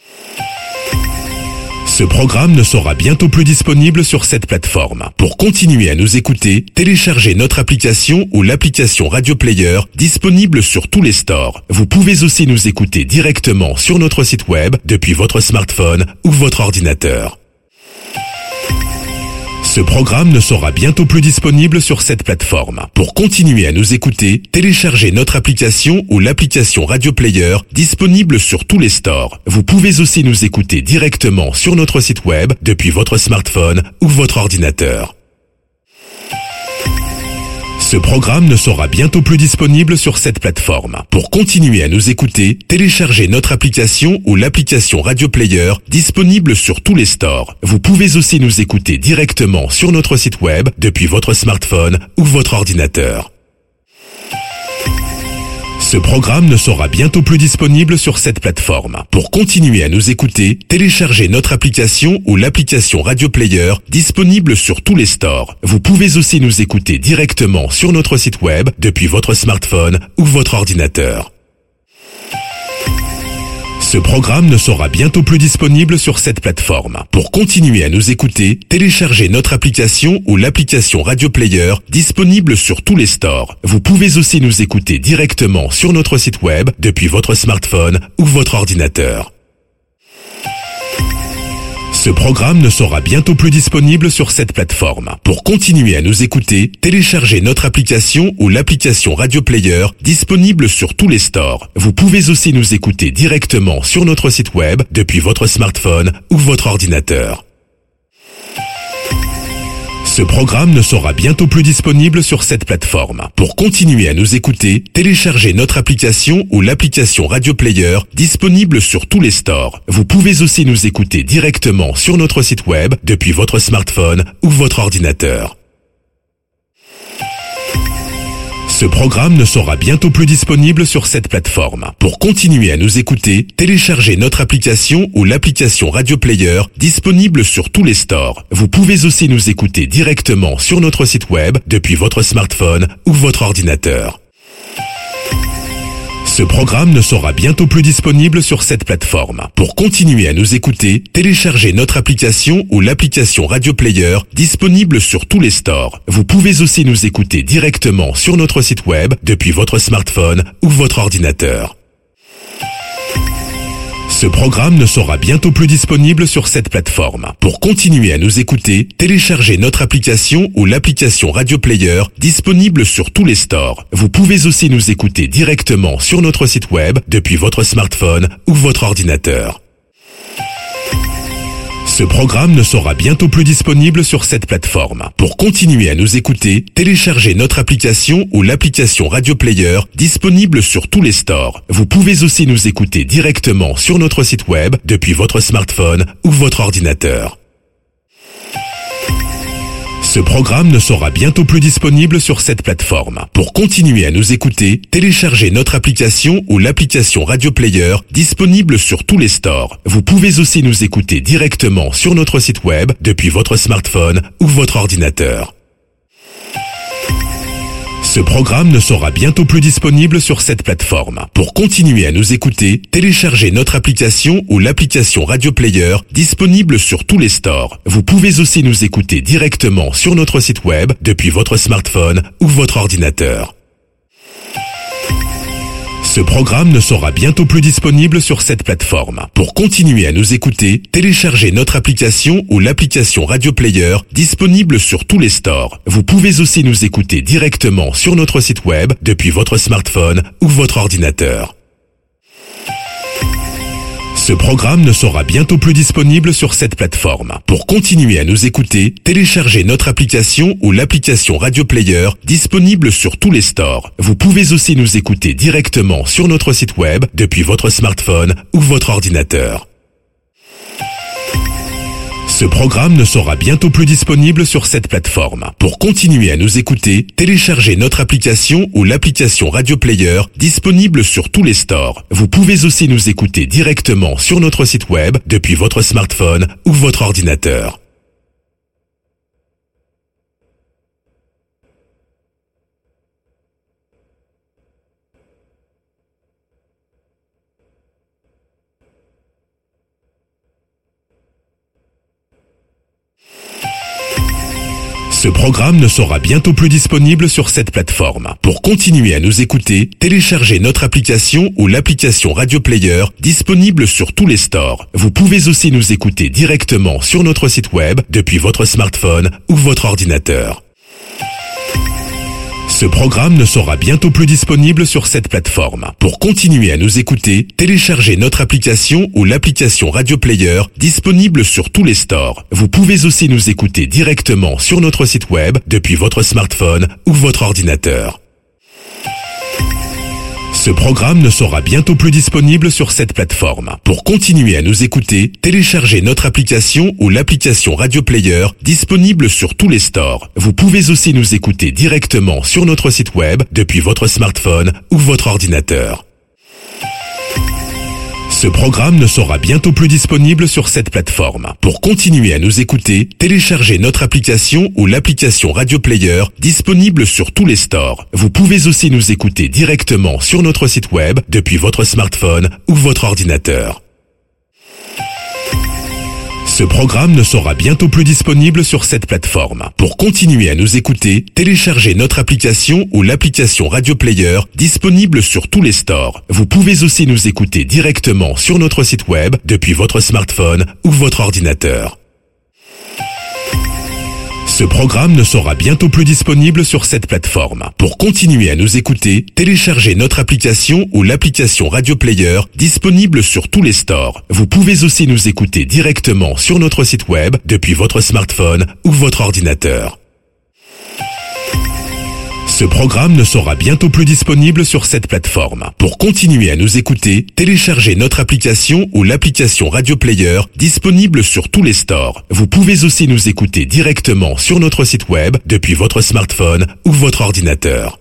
Ce programme ne sera bientôt plus disponible sur cette plateforme. Pour continuer à nous écouter, téléchargez notre application ou l'application Radio Player disponible sur tous les stores. Vous pouvez aussi nous écouter directement sur notre site web depuis votre smartphone ou votre ordinateur. Ce programme ne sera bientôt plus disponible sur cette plateforme. Pour continuer à nous écouter, téléchargez notre application ou l'application Radio Player disponible sur tous les stores. Vous pouvez aussi nous écouter directement sur notre site web depuis votre smartphone ou votre ordinateur. Ce programme ne sera bientôt plus disponible sur cette plateforme. Pour continuer à nous écouter, téléchargez notre application ou l'application Radio Player disponible sur tous les stores. Vous pouvez aussi nous écouter directement sur notre site web depuis votre smartphone ou votre ordinateur. Ce programme ne sera bientôt plus disponible sur cette plateforme. Pour continuer à nous écouter, téléchargez notre application ou l'application Radio Player disponible sur tous les stores. Vous pouvez aussi nous écouter directement sur notre site web depuis votre smartphone ou votre ordinateur. Ce programme ne sera bientôt plus disponible sur cette plateforme. Pour continuer à nous écouter, téléchargez notre application ou l'application Radio Player disponible sur tous les stores. Vous pouvez aussi nous écouter directement sur notre site web depuis votre smartphone ou votre ordinateur. Ce programme ne sera bientôt plus disponible sur cette plateforme. Pour continuer à nous écouter, téléchargez notre application ou l'application Radio Player disponible sur tous les stores. Vous pouvez aussi nous écouter directement sur notre site web depuis votre smartphone ou votre ordinateur. Ce programme ne sera bientôt plus disponible sur cette plateforme. Pour continuer à nous écouter, téléchargez notre application ou l'application Radio Player disponible sur tous les stores. Vous pouvez aussi nous écouter directement sur notre site web depuis votre smartphone ou votre ordinateur. Ce programme ne sera bientôt plus disponible sur cette plateforme. Pour continuer à nous écouter, téléchargez notre application ou l'application Radio Player disponible sur tous les stores. Vous pouvez aussi nous écouter directement sur notre site web depuis votre smartphone ou votre ordinateur. Ce programme ne sera bientôt plus disponible sur cette plateforme. Pour continuer à nous écouter, téléchargez notre application ou l'application Radio Player disponible sur tous les stores. Vous pouvez aussi nous écouter directement sur notre site web depuis votre smartphone ou votre ordinateur. Ce programme ne sera bientôt plus disponible sur cette plateforme. Pour continuer à nous écouter, téléchargez notre application ou l'application Radio Player disponible sur tous les stores. Vous pouvez aussi nous écouter directement sur notre site web depuis votre smartphone ou votre ordinateur. Ce programme ne sera bientôt plus disponible sur cette plateforme. Pour continuer à nous écouter, téléchargez notre application ou l'application Radio Player disponible sur tous les stores. Vous pouvez aussi nous écouter directement sur notre site web depuis votre smartphone ou votre ordinateur. Ce programme ne sera bientôt plus disponible sur cette plateforme. Pour continuer à nous écouter, téléchargez notre application ou l'application Radio Player disponible sur tous les stores. Vous pouvez aussi nous écouter directement sur notre site web depuis votre smartphone ou votre ordinateur. Ce programme ne sera bientôt plus disponible sur cette plateforme. Pour continuer à nous écouter, téléchargez notre application ou l'application Radio Player disponible sur tous les stores. Vous pouvez aussi nous écouter directement sur notre site web depuis votre smartphone ou votre ordinateur. Ce programme ne sera bientôt plus disponible sur cette plateforme. Pour continuer à nous écouter, téléchargez notre application ou l'application Radio Player disponible sur tous les stores. Vous pouvez aussi nous écouter directement sur notre site web depuis votre smartphone ou votre ordinateur. Ce programme ne sera bientôt plus disponible sur cette plateforme. Pour continuer à nous écouter, téléchargez notre application ou l'application Radio Player disponible sur tous les stores. Vous pouvez aussi nous écouter directement sur notre site web depuis votre smartphone ou votre ordinateur. Ce programme ne sera bientôt plus disponible sur cette plateforme. Pour continuer à nous écouter, téléchargez notre application ou l'application Radio Player disponible sur tous les stores. Vous pouvez aussi nous écouter directement sur notre site web depuis votre smartphone ou votre ordinateur. Ce programme ne sera bientôt plus disponible sur cette plateforme. Pour continuer à nous écouter, téléchargez notre application ou l'application Radio Player disponible sur tous les stores. Vous pouvez aussi nous écouter directement sur notre site web depuis votre smartphone ou votre ordinateur. Ce programme ne sera bientôt plus disponible sur cette plateforme. Pour continuer à nous écouter, téléchargez notre application ou l'application Radio Player disponible sur tous les stores. Vous pouvez aussi nous écouter directement sur notre site web depuis votre smartphone ou votre ordinateur. Ce programme ne sera bientôt plus disponible sur cette plateforme. Pour continuer à nous écouter, téléchargez notre application ou l'application Radio Player disponible sur tous les stores. Vous pouvez aussi nous écouter directement sur notre site web depuis votre smartphone ou votre ordinateur. Ce programme ne sera bientôt plus disponible sur cette plateforme. Pour continuer à nous écouter, téléchargez notre application ou l'application Radio Player disponible sur tous les stores. Vous pouvez aussi nous écouter directement sur notre site web depuis votre smartphone ou votre ordinateur. Ce programme ne sera bientôt plus disponible sur cette plateforme. Pour continuer à nous écouter, téléchargez notre application ou l'application Radio Player disponible sur tous les stores. Vous pouvez aussi nous écouter directement sur notre site web depuis votre smartphone ou votre ordinateur. Ce programme ne sera bientôt plus disponible sur cette plateforme. Pour continuer à nous écouter, téléchargez notre application ou l'application Radio Player disponible sur tous les stores. Vous pouvez aussi nous écouter directement sur notre site web depuis votre smartphone ou votre ordinateur. Ce programme ne sera bientôt plus disponible sur cette plateforme. Pour continuer à nous écouter, téléchargez notre application ou l'application Radio Player disponible sur tous les stores. Vous pouvez aussi nous écouter directement sur notre site web depuis votre smartphone ou votre ordinateur.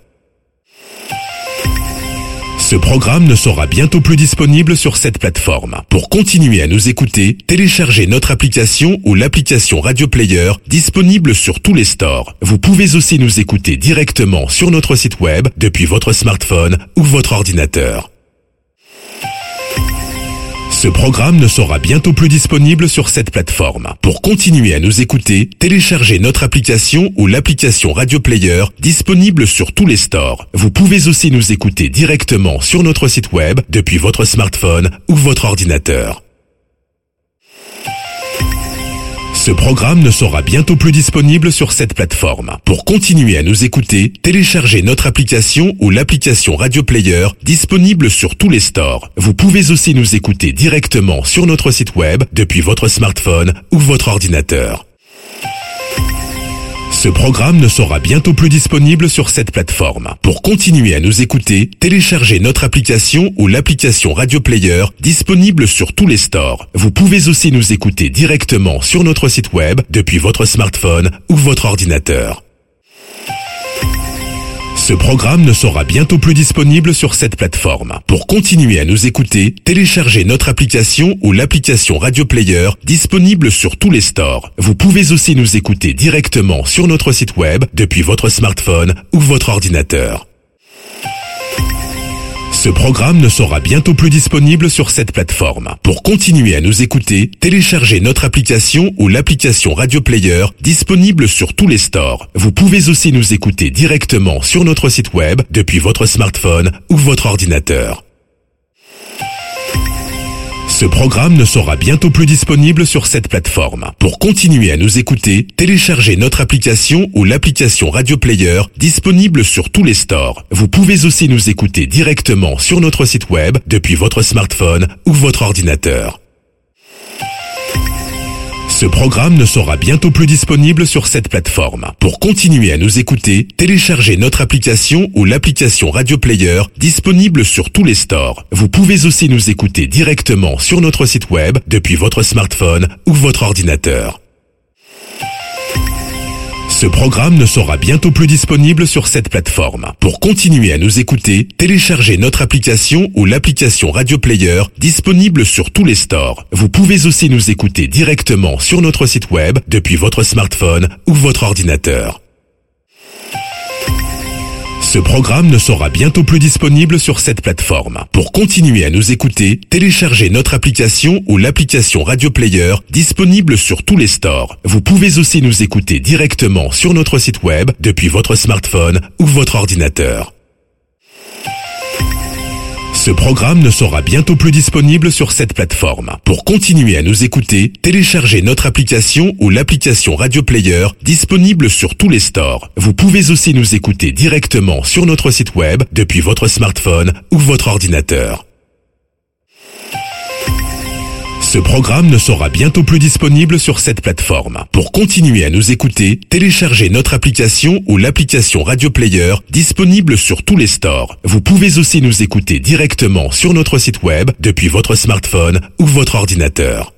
Ce programme ne sera bientôt plus disponible sur cette plateforme. Pour continuer à nous écouter, téléchargez notre application ou l'application Radio Player disponible sur tous les stores. Vous pouvez aussi nous écouter directement sur notre site web depuis votre smartphone ou votre ordinateur. Ce programme ne sera bientôt plus disponible sur cette plateforme. Pour continuer à nous écouter, téléchargez notre application ou l'application Radio Player disponible sur tous les stores. Vous pouvez aussi nous écouter directement sur notre site web depuis votre smartphone ou votre ordinateur. Ce programme ne sera bientôt plus disponible sur cette plateforme. Pour continuer à nous écouter, téléchargez notre application ou l'application Radio Player disponible sur tous les stores. Vous pouvez aussi nous écouter directement sur notre site web depuis votre smartphone ou votre ordinateur. Ce programme ne sera bientôt plus disponible sur cette plateforme. Pour continuer à nous écouter, téléchargez notre application ou l'application Radio Player disponible sur tous les stores. Vous pouvez aussi nous écouter directement sur notre site web depuis votre smartphone ou votre ordinateur. Ce programme ne sera bientôt plus disponible sur cette plateforme. Pour continuer à nous écouter, téléchargez notre application ou l'application Radio Player disponible sur tous les stores. Vous pouvez aussi nous écouter directement sur notre site web depuis votre smartphone ou votre ordinateur. Ce programme ne sera bientôt plus disponible sur cette plateforme. Pour continuer à nous écouter, téléchargez notre application ou l'application Radio Player disponible sur tous les stores. Vous pouvez aussi nous écouter directement sur notre site web depuis votre smartphone ou votre ordinateur. Ce programme ne sera bientôt plus disponible sur cette plateforme. Pour continuer à nous écouter, téléchargez notre application ou l'application Radio Player disponible sur tous les stores. Vous pouvez aussi nous écouter directement sur notre site web depuis votre smartphone ou votre ordinateur. Ce programme ne sera bientôt plus disponible sur cette plateforme. Pour continuer à nous écouter, téléchargez notre application ou l'application Radio Player disponible sur tous les stores. Vous pouvez aussi nous écouter directement sur notre site web depuis votre smartphone ou votre ordinateur. Ce programme ne sera bientôt plus disponible sur cette plateforme. Pour continuer à nous écouter, téléchargez notre application ou l'application Radio Player disponible sur tous les stores. Vous pouvez aussi nous écouter directement sur notre site web depuis votre smartphone ou votre ordinateur. Ce programme ne sera bientôt plus disponible sur cette plateforme. Pour continuer à nous écouter, téléchargez notre application ou l'application Radio Player disponible sur tous les stores. Vous pouvez aussi nous écouter directement sur notre site web depuis votre smartphone ou votre ordinateur. Ce programme ne sera bientôt plus disponible sur cette plateforme. Pour continuer à nous écouter, téléchargez notre application ou l'application Radio Player disponible sur tous les stores. Vous pouvez aussi nous écouter directement sur notre site web depuis votre smartphone ou votre ordinateur. Ce programme ne sera bientôt plus disponible sur cette plateforme. Pour continuer à nous écouter, téléchargez notre application ou l'application Radio Player disponible sur tous les stores. Vous pouvez aussi nous écouter directement sur notre site web depuis votre smartphone ou votre ordinateur.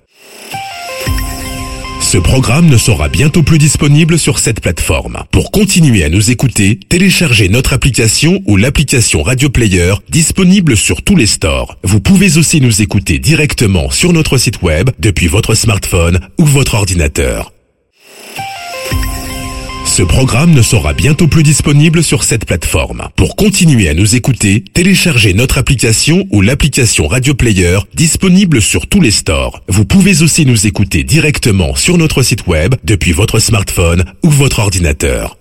Ce programme ne sera bientôt plus disponible sur cette plateforme. Pour continuer à nous écouter, téléchargez notre application ou l'application Radio Player disponible sur tous les stores. Vous pouvez aussi nous écouter directement sur notre site web depuis votre smartphone ou votre ordinateur. Ce programme ne sera bientôt plus disponible sur cette plateforme. Pour continuer à nous écouter, téléchargez notre application ou l'application Radio Player disponible sur tous les stores. Vous pouvez aussi nous écouter directement sur notre site web depuis votre smartphone ou votre ordinateur.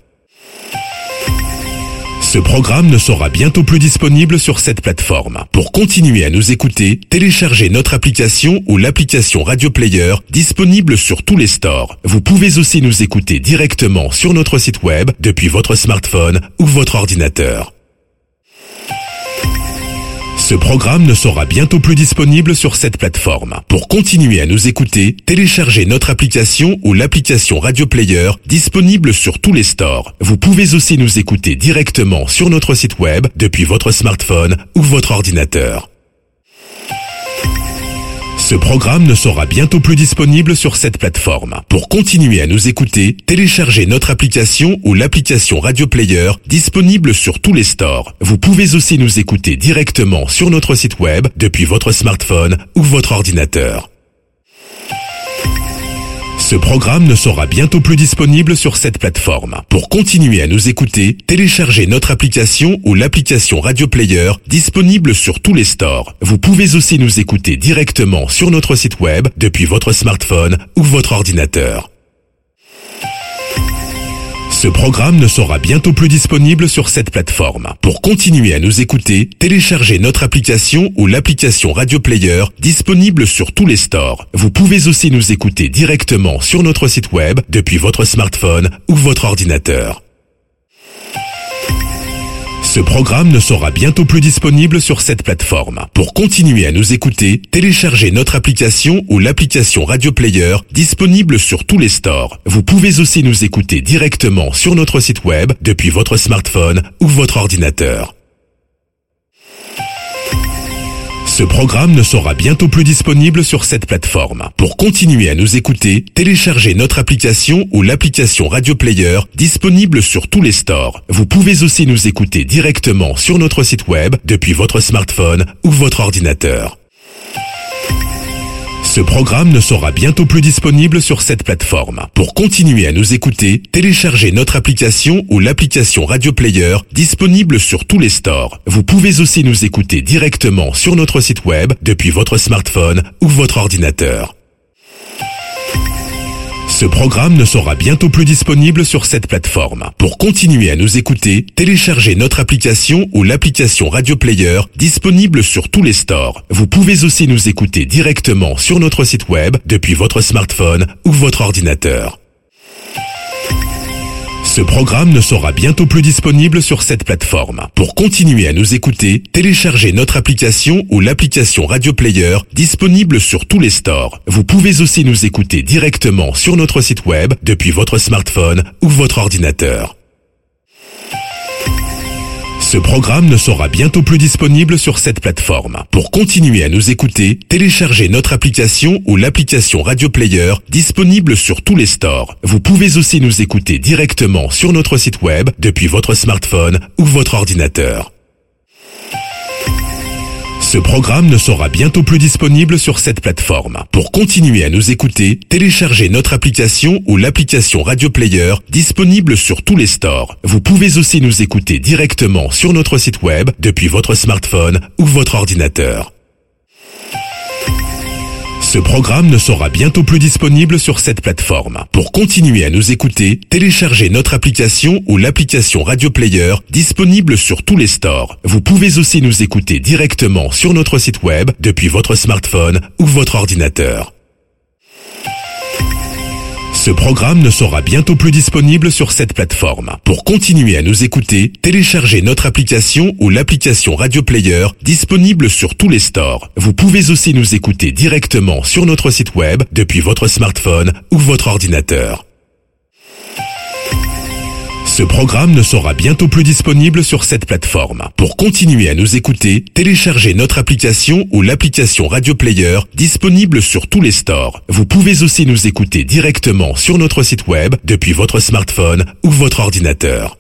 Ce programme ne sera bientôt plus disponible sur cette plateforme. Pour continuer à nous écouter, téléchargez notre application ou l'application Radio Player disponible sur tous les stores. Vous pouvez aussi nous écouter directement sur notre site web depuis votre smartphone ou votre ordinateur. Ce programme ne sera bientôt plus disponible sur cette plateforme. Pour continuer à nous écouter, téléchargez notre application ou l'application Radio Player disponible sur tous les stores. Vous pouvez aussi nous écouter directement sur notre site web depuis votre smartphone ou votre ordinateur. Ce programme ne sera bientôt plus disponible sur cette plateforme. Pour continuer à nous écouter, téléchargez notre application ou l'application Radio Player disponible sur tous les stores. Vous pouvez aussi nous écouter directement sur notre site web depuis votre smartphone ou votre ordinateur. Ce programme ne sera bientôt plus disponible sur cette plateforme. Pour continuer à nous écouter, téléchargez notre application ou l'application Radio Player disponible sur tous les stores. Vous pouvez aussi nous écouter directement sur notre site web depuis votre smartphone ou votre ordinateur. Ce programme ne sera bientôt plus disponible sur cette plateforme. Pour continuer à nous écouter, téléchargez notre application ou l'application Radio Player disponible sur tous les stores. Vous pouvez aussi nous écouter directement sur notre site web depuis votre smartphone ou votre ordinateur. Ce programme ne sera bientôt plus disponible sur cette plateforme. Pour continuer à nous écouter, téléchargez notre application ou l'application Radio Player disponible sur tous les stores. Vous pouvez aussi nous écouter directement sur notre site web depuis votre smartphone ou votre ordinateur. Ce programme ne sera bientôt plus disponible sur cette plateforme. Pour continuer à nous écouter, téléchargez notre application ou l'application Radio Player disponible sur tous les stores. Vous pouvez aussi nous écouter directement sur notre site web depuis votre smartphone ou votre ordinateur. Ce programme ne sera bientôt plus disponible sur cette plateforme. Pour continuer à nous écouter, téléchargez notre application ou l'application Radio Player disponible sur tous les stores. Vous pouvez aussi nous écouter directement sur notre site web depuis votre smartphone ou votre ordinateur. Ce programme ne sera bientôt plus disponible sur cette plateforme. Pour continuer à nous écouter, téléchargez notre application ou l'application Radio Player disponible sur tous les stores. Vous pouvez aussi nous écouter directement sur notre site web depuis votre smartphone ou votre ordinateur. Ce programme ne sera bientôt plus disponible sur cette plateforme. Pour continuer à nous écouter, téléchargez notre application ou l'application Radio Player disponible sur tous les stores. Vous pouvez aussi nous écouter directement sur notre site web depuis votre smartphone ou votre ordinateur. Ce programme ne sera bientôt plus disponible sur cette plateforme. Pour continuer à nous écouter, téléchargez notre application ou l'application Radio Player disponible sur tous les stores. Vous pouvez aussi nous écouter directement sur notre site web depuis votre smartphone ou votre ordinateur. Ce programme ne sera bientôt plus disponible sur cette plateforme. Pour continuer à nous écouter, téléchargez notre application ou l'application Radio Player disponible sur tous les stores. Vous pouvez aussi nous écouter directement sur notre site web depuis votre smartphone ou votre ordinateur. Ce programme ne sera bientôt plus disponible sur cette plateforme. Pour continuer à nous écouter, téléchargez notre application ou l'application Radio Player disponible sur tous les stores. Vous pouvez aussi nous écouter directement sur notre site web depuis votre smartphone ou votre ordinateur. Ce programme ne sera bientôt plus disponible sur cette plateforme. Pour continuer à nous écouter, téléchargez notre application ou l'application Radio Player disponible sur tous les stores. Vous pouvez aussi nous écouter directement sur notre site web depuis votre smartphone ou votre ordinateur. Ce programme ne sera bientôt plus disponible sur cette plateforme. Pour continuer à nous écouter, téléchargez notre application ou l'application Radio Player disponible sur tous les stores. Vous pouvez aussi nous écouter directement sur notre site web depuis votre smartphone ou votre ordinateur.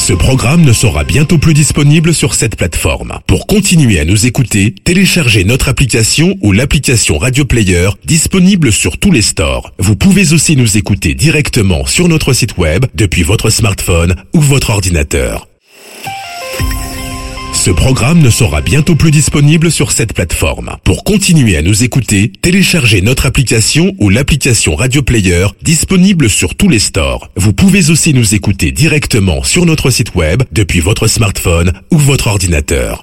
Ce programme ne sera bientôt plus disponible sur cette plateforme. Pour continuer à nous écouter, téléchargez notre application ou l'application Radio Player disponible sur tous les stores. Vous pouvez aussi nous écouter directement sur notre site web depuis votre smartphone ou votre ordinateur. Ce programme ne sera bientôt plus disponible sur cette plateforme. Pour continuer à nous écouter, téléchargez notre application ou l'application Radio Player disponible sur tous les stores. Vous pouvez aussi nous écouter directement sur notre site web depuis votre smartphone ou votre ordinateur.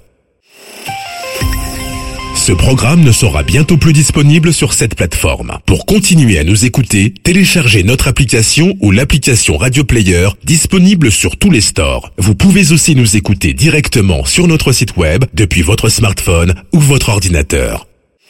Ce programme ne sera bientôt plus disponible sur cette plateforme. Pour continuer à nous écouter, téléchargez notre application ou l'application Radio Player disponible sur tous les stores. Vous pouvez aussi nous écouter directement sur notre site web depuis votre smartphone ou votre ordinateur.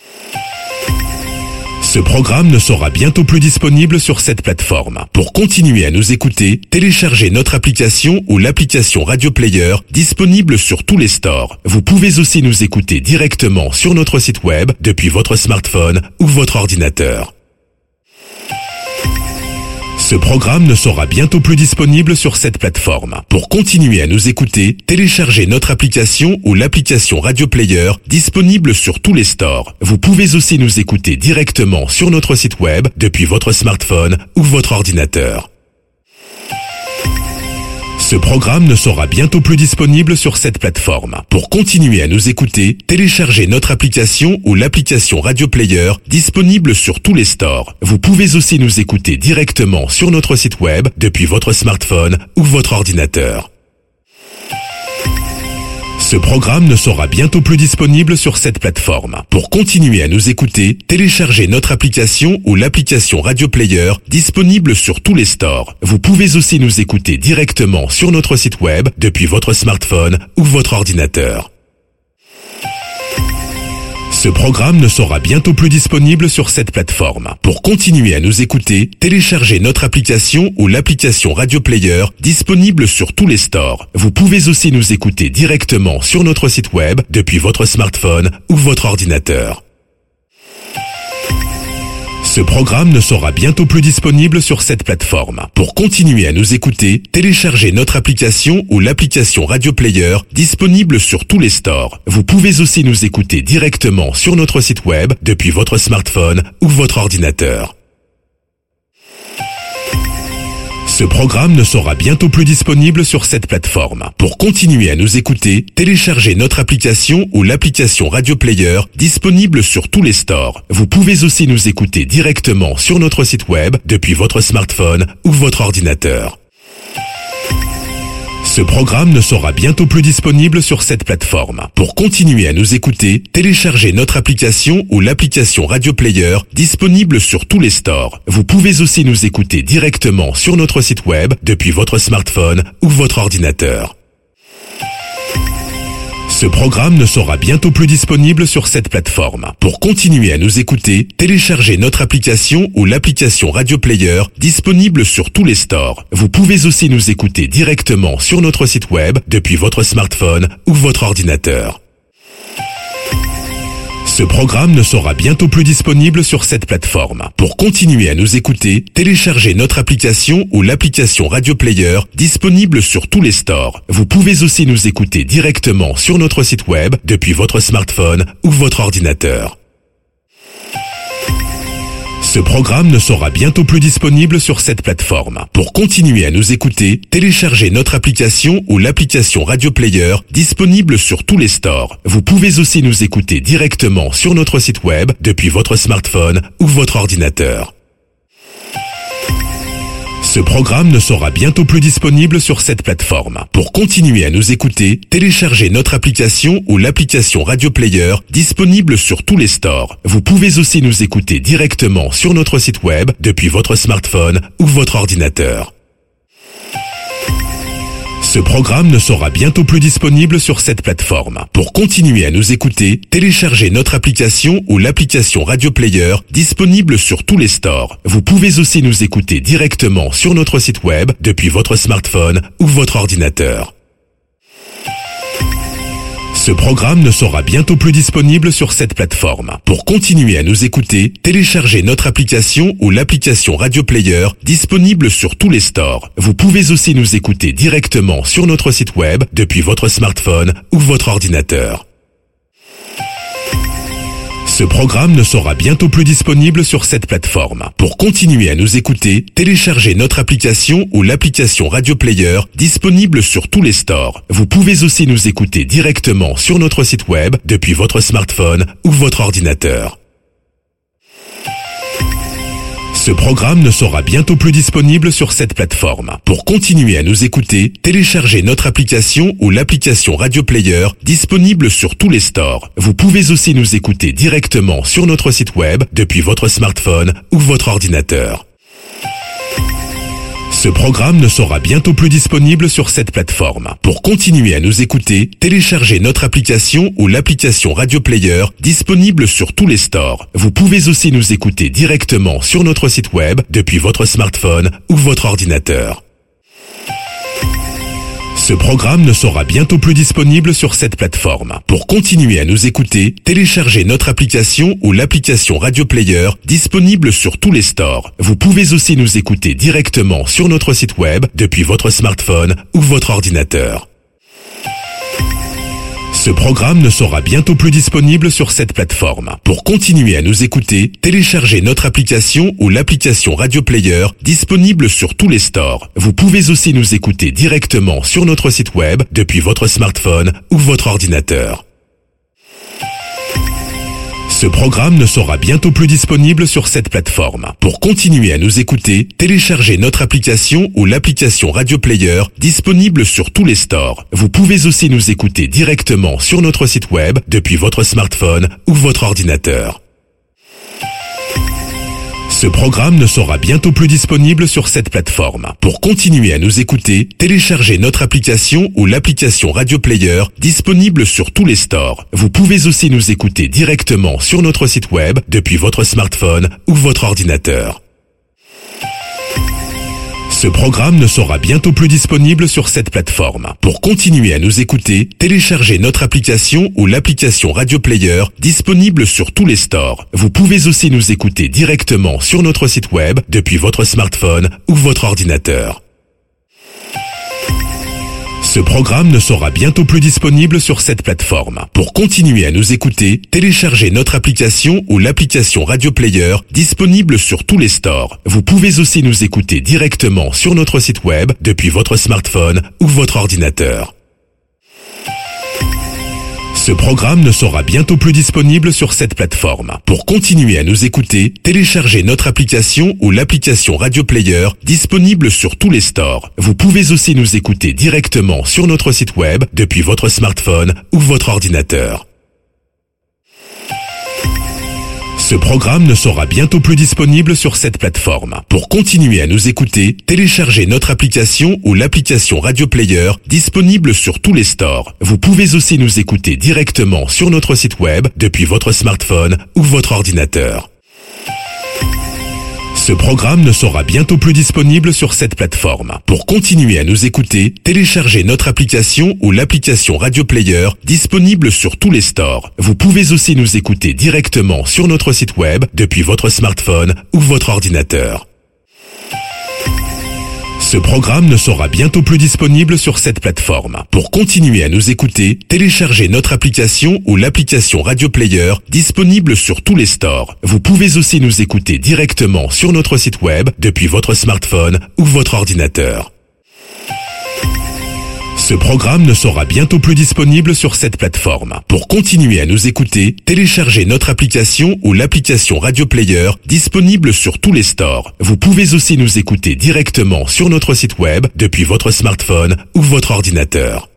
Ce programme ne sera bientôt plus disponible sur cette plateforme. Pour continuer à nous écouter, téléchargez notre application ou l'application Radio Player disponible sur tous les stores. Vous pouvez aussi nous écouter directement sur notre site web depuis votre smartphone ou votre ordinateur. Ce programme ne sera bientôt plus disponible sur cette plateforme. Pour continuer à nous écouter, téléchargez notre application ou l'application Radio Player disponible sur tous les stores. Vous pouvez aussi nous écouter directement sur notre site web depuis votre smartphone ou votre ordinateur. Ce programme ne sera bientôt plus disponible sur cette plateforme. Pour continuer à nous écouter, téléchargez notre application ou l'application Radio Player disponible sur tous les stores. Vous pouvez aussi nous écouter directement sur notre site web depuis votre smartphone ou votre ordinateur. Ce programme ne sera bientôt plus disponible sur cette plateforme. Pour continuer à nous écouter, téléchargez notre application ou l'application Radio Player disponible sur tous les stores. Vous pouvez aussi nous écouter directement sur notre site web depuis votre smartphone ou votre ordinateur. Ce programme ne sera bientôt plus disponible sur cette plateforme. Pour continuer à nous écouter, téléchargez notre application ou l'application Radio Player disponible sur tous les stores. Vous pouvez aussi nous écouter directement sur notre site web depuis votre smartphone ou votre ordinateur. Ce programme ne sera bientôt plus disponible sur cette plateforme. Pour continuer à nous écouter, téléchargez notre application ou l'application Radio Player disponible sur tous les stores. Vous pouvez aussi nous écouter directement sur notre site web depuis votre smartphone ou votre ordinateur. Ce programme ne sera bientôt plus disponible sur cette plateforme. Pour continuer à nous écouter, téléchargez notre application ou l'application Radio Player disponible sur tous les stores. Vous pouvez aussi nous écouter directement sur notre site web depuis votre smartphone ou votre ordinateur. Ce programme ne sera bientôt plus disponible sur cette plateforme. Pour continuer à nous écouter, téléchargez notre application ou l'application Radio Player disponible sur tous les stores. Vous pouvez aussi nous écouter directement sur notre site web depuis votre smartphone ou votre ordinateur. Ce programme ne sera bientôt plus disponible sur cette plateforme. Pour continuer à nous écouter, téléchargez notre application ou l'application Radio Player disponible sur tous les stores. Vous pouvez aussi nous écouter directement sur notre site web depuis votre smartphone ou votre ordinateur. Ce programme ne sera bientôt plus disponible sur cette plateforme. Pour continuer à nous écouter, téléchargez notre application ou l'application Radio Player disponible sur tous les stores. Vous pouvez aussi nous écouter directement sur notre site web depuis votre smartphone ou votre ordinateur. Ce programme ne sera bientôt plus disponible sur cette plateforme. Pour continuer à nous écouter, téléchargez notre application ou l'application Radio Player disponible sur tous les stores. Vous pouvez aussi nous écouter directement sur notre site web depuis votre smartphone ou votre ordinateur. Ce programme ne sera bientôt plus disponible sur cette plateforme. Pour continuer à nous écouter, téléchargez notre application ou l'application Radio Player disponible sur tous les stores. Vous pouvez aussi nous écouter directement sur notre site web depuis votre smartphone ou votre ordinateur. Ce programme ne sera bientôt plus disponible sur cette plateforme. Pour continuer à nous écouter, téléchargez notre application ou l'application Radio Player disponible sur tous les stores. Vous pouvez aussi nous écouter directement sur notre site web depuis votre smartphone ou votre ordinateur. Ce programme ne sera bientôt plus disponible sur cette plateforme. Pour continuer à nous écouter, téléchargez notre application ou l'application Radio Player disponible sur tous les stores. Vous pouvez aussi nous écouter directement sur notre site web depuis votre smartphone ou votre ordinateur. Ce programme ne sera bientôt plus disponible sur cette plateforme. Pour continuer à nous écouter, téléchargez notre application ou l'application Radio Player disponible sur tous les stores. Vous pouvez aussi nous écouter directement sur notre site web depuis votre smartphone ou votre ordinateur. Ce programme ne sera bientôt plus disponible sur cette plateforme. Pour continuer à nous écouter, téléchargez notre application ou l'application Radio Player disponible sur tous les stores. Vous pouvez aussi nous écouter directement sur notre site web depuis votre smartphone ou votre ordinateur. Ce programme ne sera bientôt plus disponible sur cette plateforme. Pour continuer à nous écouter, téléchargez notre application ou l'application Radio Player disponible sur tous les stores. Vous pouvez aussi nous écouter directement sur notre site web depuis votre smartphone ou votre ordinateur. Ce programme ne sera bientôt plus disponible sur cette plateforme. Pour continuer à nous écouter, téléchargez notre application ou l'application Radio Player disponible sur tous les stores. Vous pouvez aussi nous écouter directement sur notre site web depuis votre smartphone ou votre ordinateur. Ce programme ne sera bientôt plus disponible sur cette plateforme. Pour continuer à nous écouter, téléchargez notre application ou l'application Radio Player disponible sur tous les stores. Vous pouvez aussi nous écouter directement sur notre site web depuis votre smartphone ou votre ordinateur. Ce programme ne sera bientôt plus disponible sur cette plateforme. Pour continuer à nous écouter, téléchargez notre application ou l'application Radio Player disponible sur tous les stores. Vous pouvez aussi nous écouter directement sur notre site web depuis votre smartphone ou votre ordinateur. Ce programme ne sera bientôt plus disponible sur cette plateforme. Pour continuer à nous écouter, téléchargez notre application ou l'application Radio Player disponible sur tous les stores. Vous pouvez aussi nous écouter directement sur notre site web depuis votre smartphone ou votre ordinateur. Ce programme ne sera bientôt plus disponible sur cette plateforme. Pour continuer à nous écouter, téléchargez notre application ou l'application Radio Player disponible sur tous les stores. Vous pouvez aussi nous écouter directement sur notre site web depuis votre smartphone ou votre ordinateur. Ce programme ne sera bientôt plus disponible sur cette plateforme. Pour continuer à nous écouter, téléchargez notre application ou l'application Radio Player disponible sur tous les stores. Vous pouvez aussi nous écouter directement sur notre site web depuis votre smartphone ou votre ordinateur. Ce programme ne sera bientôt plus disponible sur cette plateforme. Pour continuer à nous écouter, téléchargez notre application ou l'application Radio Player disponible sur tous les stores. Vous pouvez aussi nous écouter directement sur notre site web depuis votre smartphone ou votre ordinateur. Ce programme ne sera bientôt plus disponible sur cette plateforme. Pour continuer à nous écouter, téléchargez notre application ou l'application Radio Player disponible sur tous les stores. Vous pouvez aussi nous écouter directement sur notre site web depuis votre smartphone ou votre ordinateur. Ce programme ne sera bientôt plus disponible sur cette plateforme. Pour continuer à nous écouter, téléchargez notre application ou l'application Radio Player disponible sur tous les stores. Vous pouvez aussi nous écouter directement sur notre site web depuis votre smartphone ou votre ordinateur. Ce programme ne sera bientôt plus disponible sur cette plateforme. Pour continuer à nous écouter, téléchargez notre application ou l'application Radio Player disponible sur tous les stores. Vous pouvez aussi nous écouter directement sur notre site web depuis votre smartphone ou votre ordinateur. Ce programme ne sera bientôt plus disponible sur cette plateforme. Pour continuer à nous écouter, téléchargez notre application ou l'application Radio Player disponible sur tous les stores. Vous pouvez aussi nous écouter directement sur notre site web depuis votre smartphone ou votre ordinateur.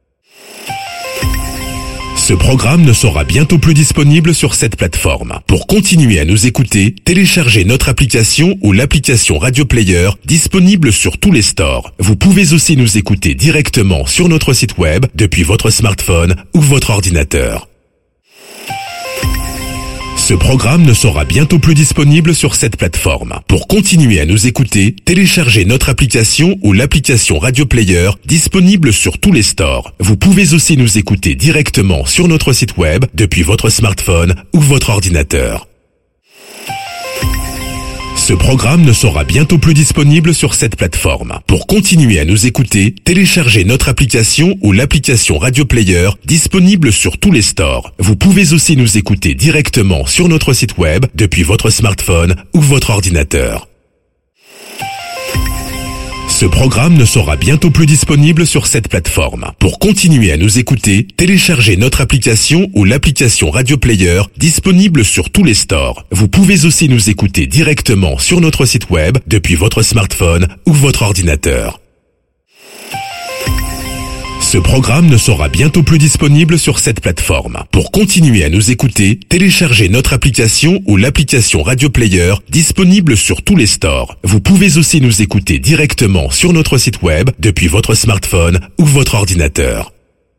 Ce programme ne sera bientôt plus disponible sur cette plateforme. Pour continuer à nous écouter, téléchargez notre application ou l'application Radio Player disponible sur tous les stores. Vous pouvez aussi nous écouter directement sur notre site web depuis votre smartphone ou votre ordinateur. Ce programme ne sera bientôt plus disponible sur cette plateforme. Pour continuer à nous écouter, téléchargez notre application ou l'application Radio Player disponible sur tous les stores. Vous pouvez aussi nous écouter directement sur notre site web depuis votre smartphone ou votre ordinateur. Ce programme ne sera bientôt plus disponible sur cette plateforme. Pour continuer à nous écouter, téléchargez notre application ou l'application Radio Player disponible sur tous les stores. Vous pouvez aussi nous écouter directement sur notre site web depuis votre smartphone ou votre ordinateur. Ce programme ne sera bientôt plus disponible sur cette plateforme. Pour continuer à nous écouter, téléchargez notre application ou l'application Radio Player disponible sur tous les stores. Vous pouvez aussi nous écouter directement sur notre site web depuis votre smartphone ou votre ordinateur. Ce programme ne sera bientôt plus disponible sur cette plateforme. Pour continuer à nous écouter, téléchargez notre application ou l'application Radio Player disponible sur tous les stores. Vous pouvez aussi nous écouter directement sur notre site web depuis votre smartphone ou votre ordinateur.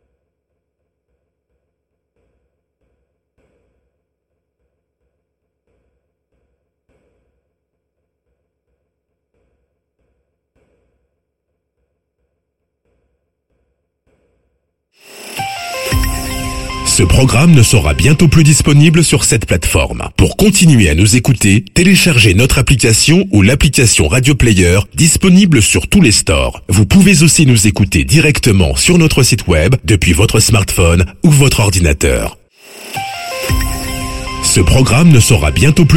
Ce programme ne sera bientôt plus disponible sur cette plateforme. Pour continuer à nous écouter, téléchargez notre application ou l'application Radio Player disponible sur tous les stores. Vous pouvez aussi nous écouter directement sur notre site web depuis votre smartphone ou votre ordinateur. Ce programme ne sera bientôt plus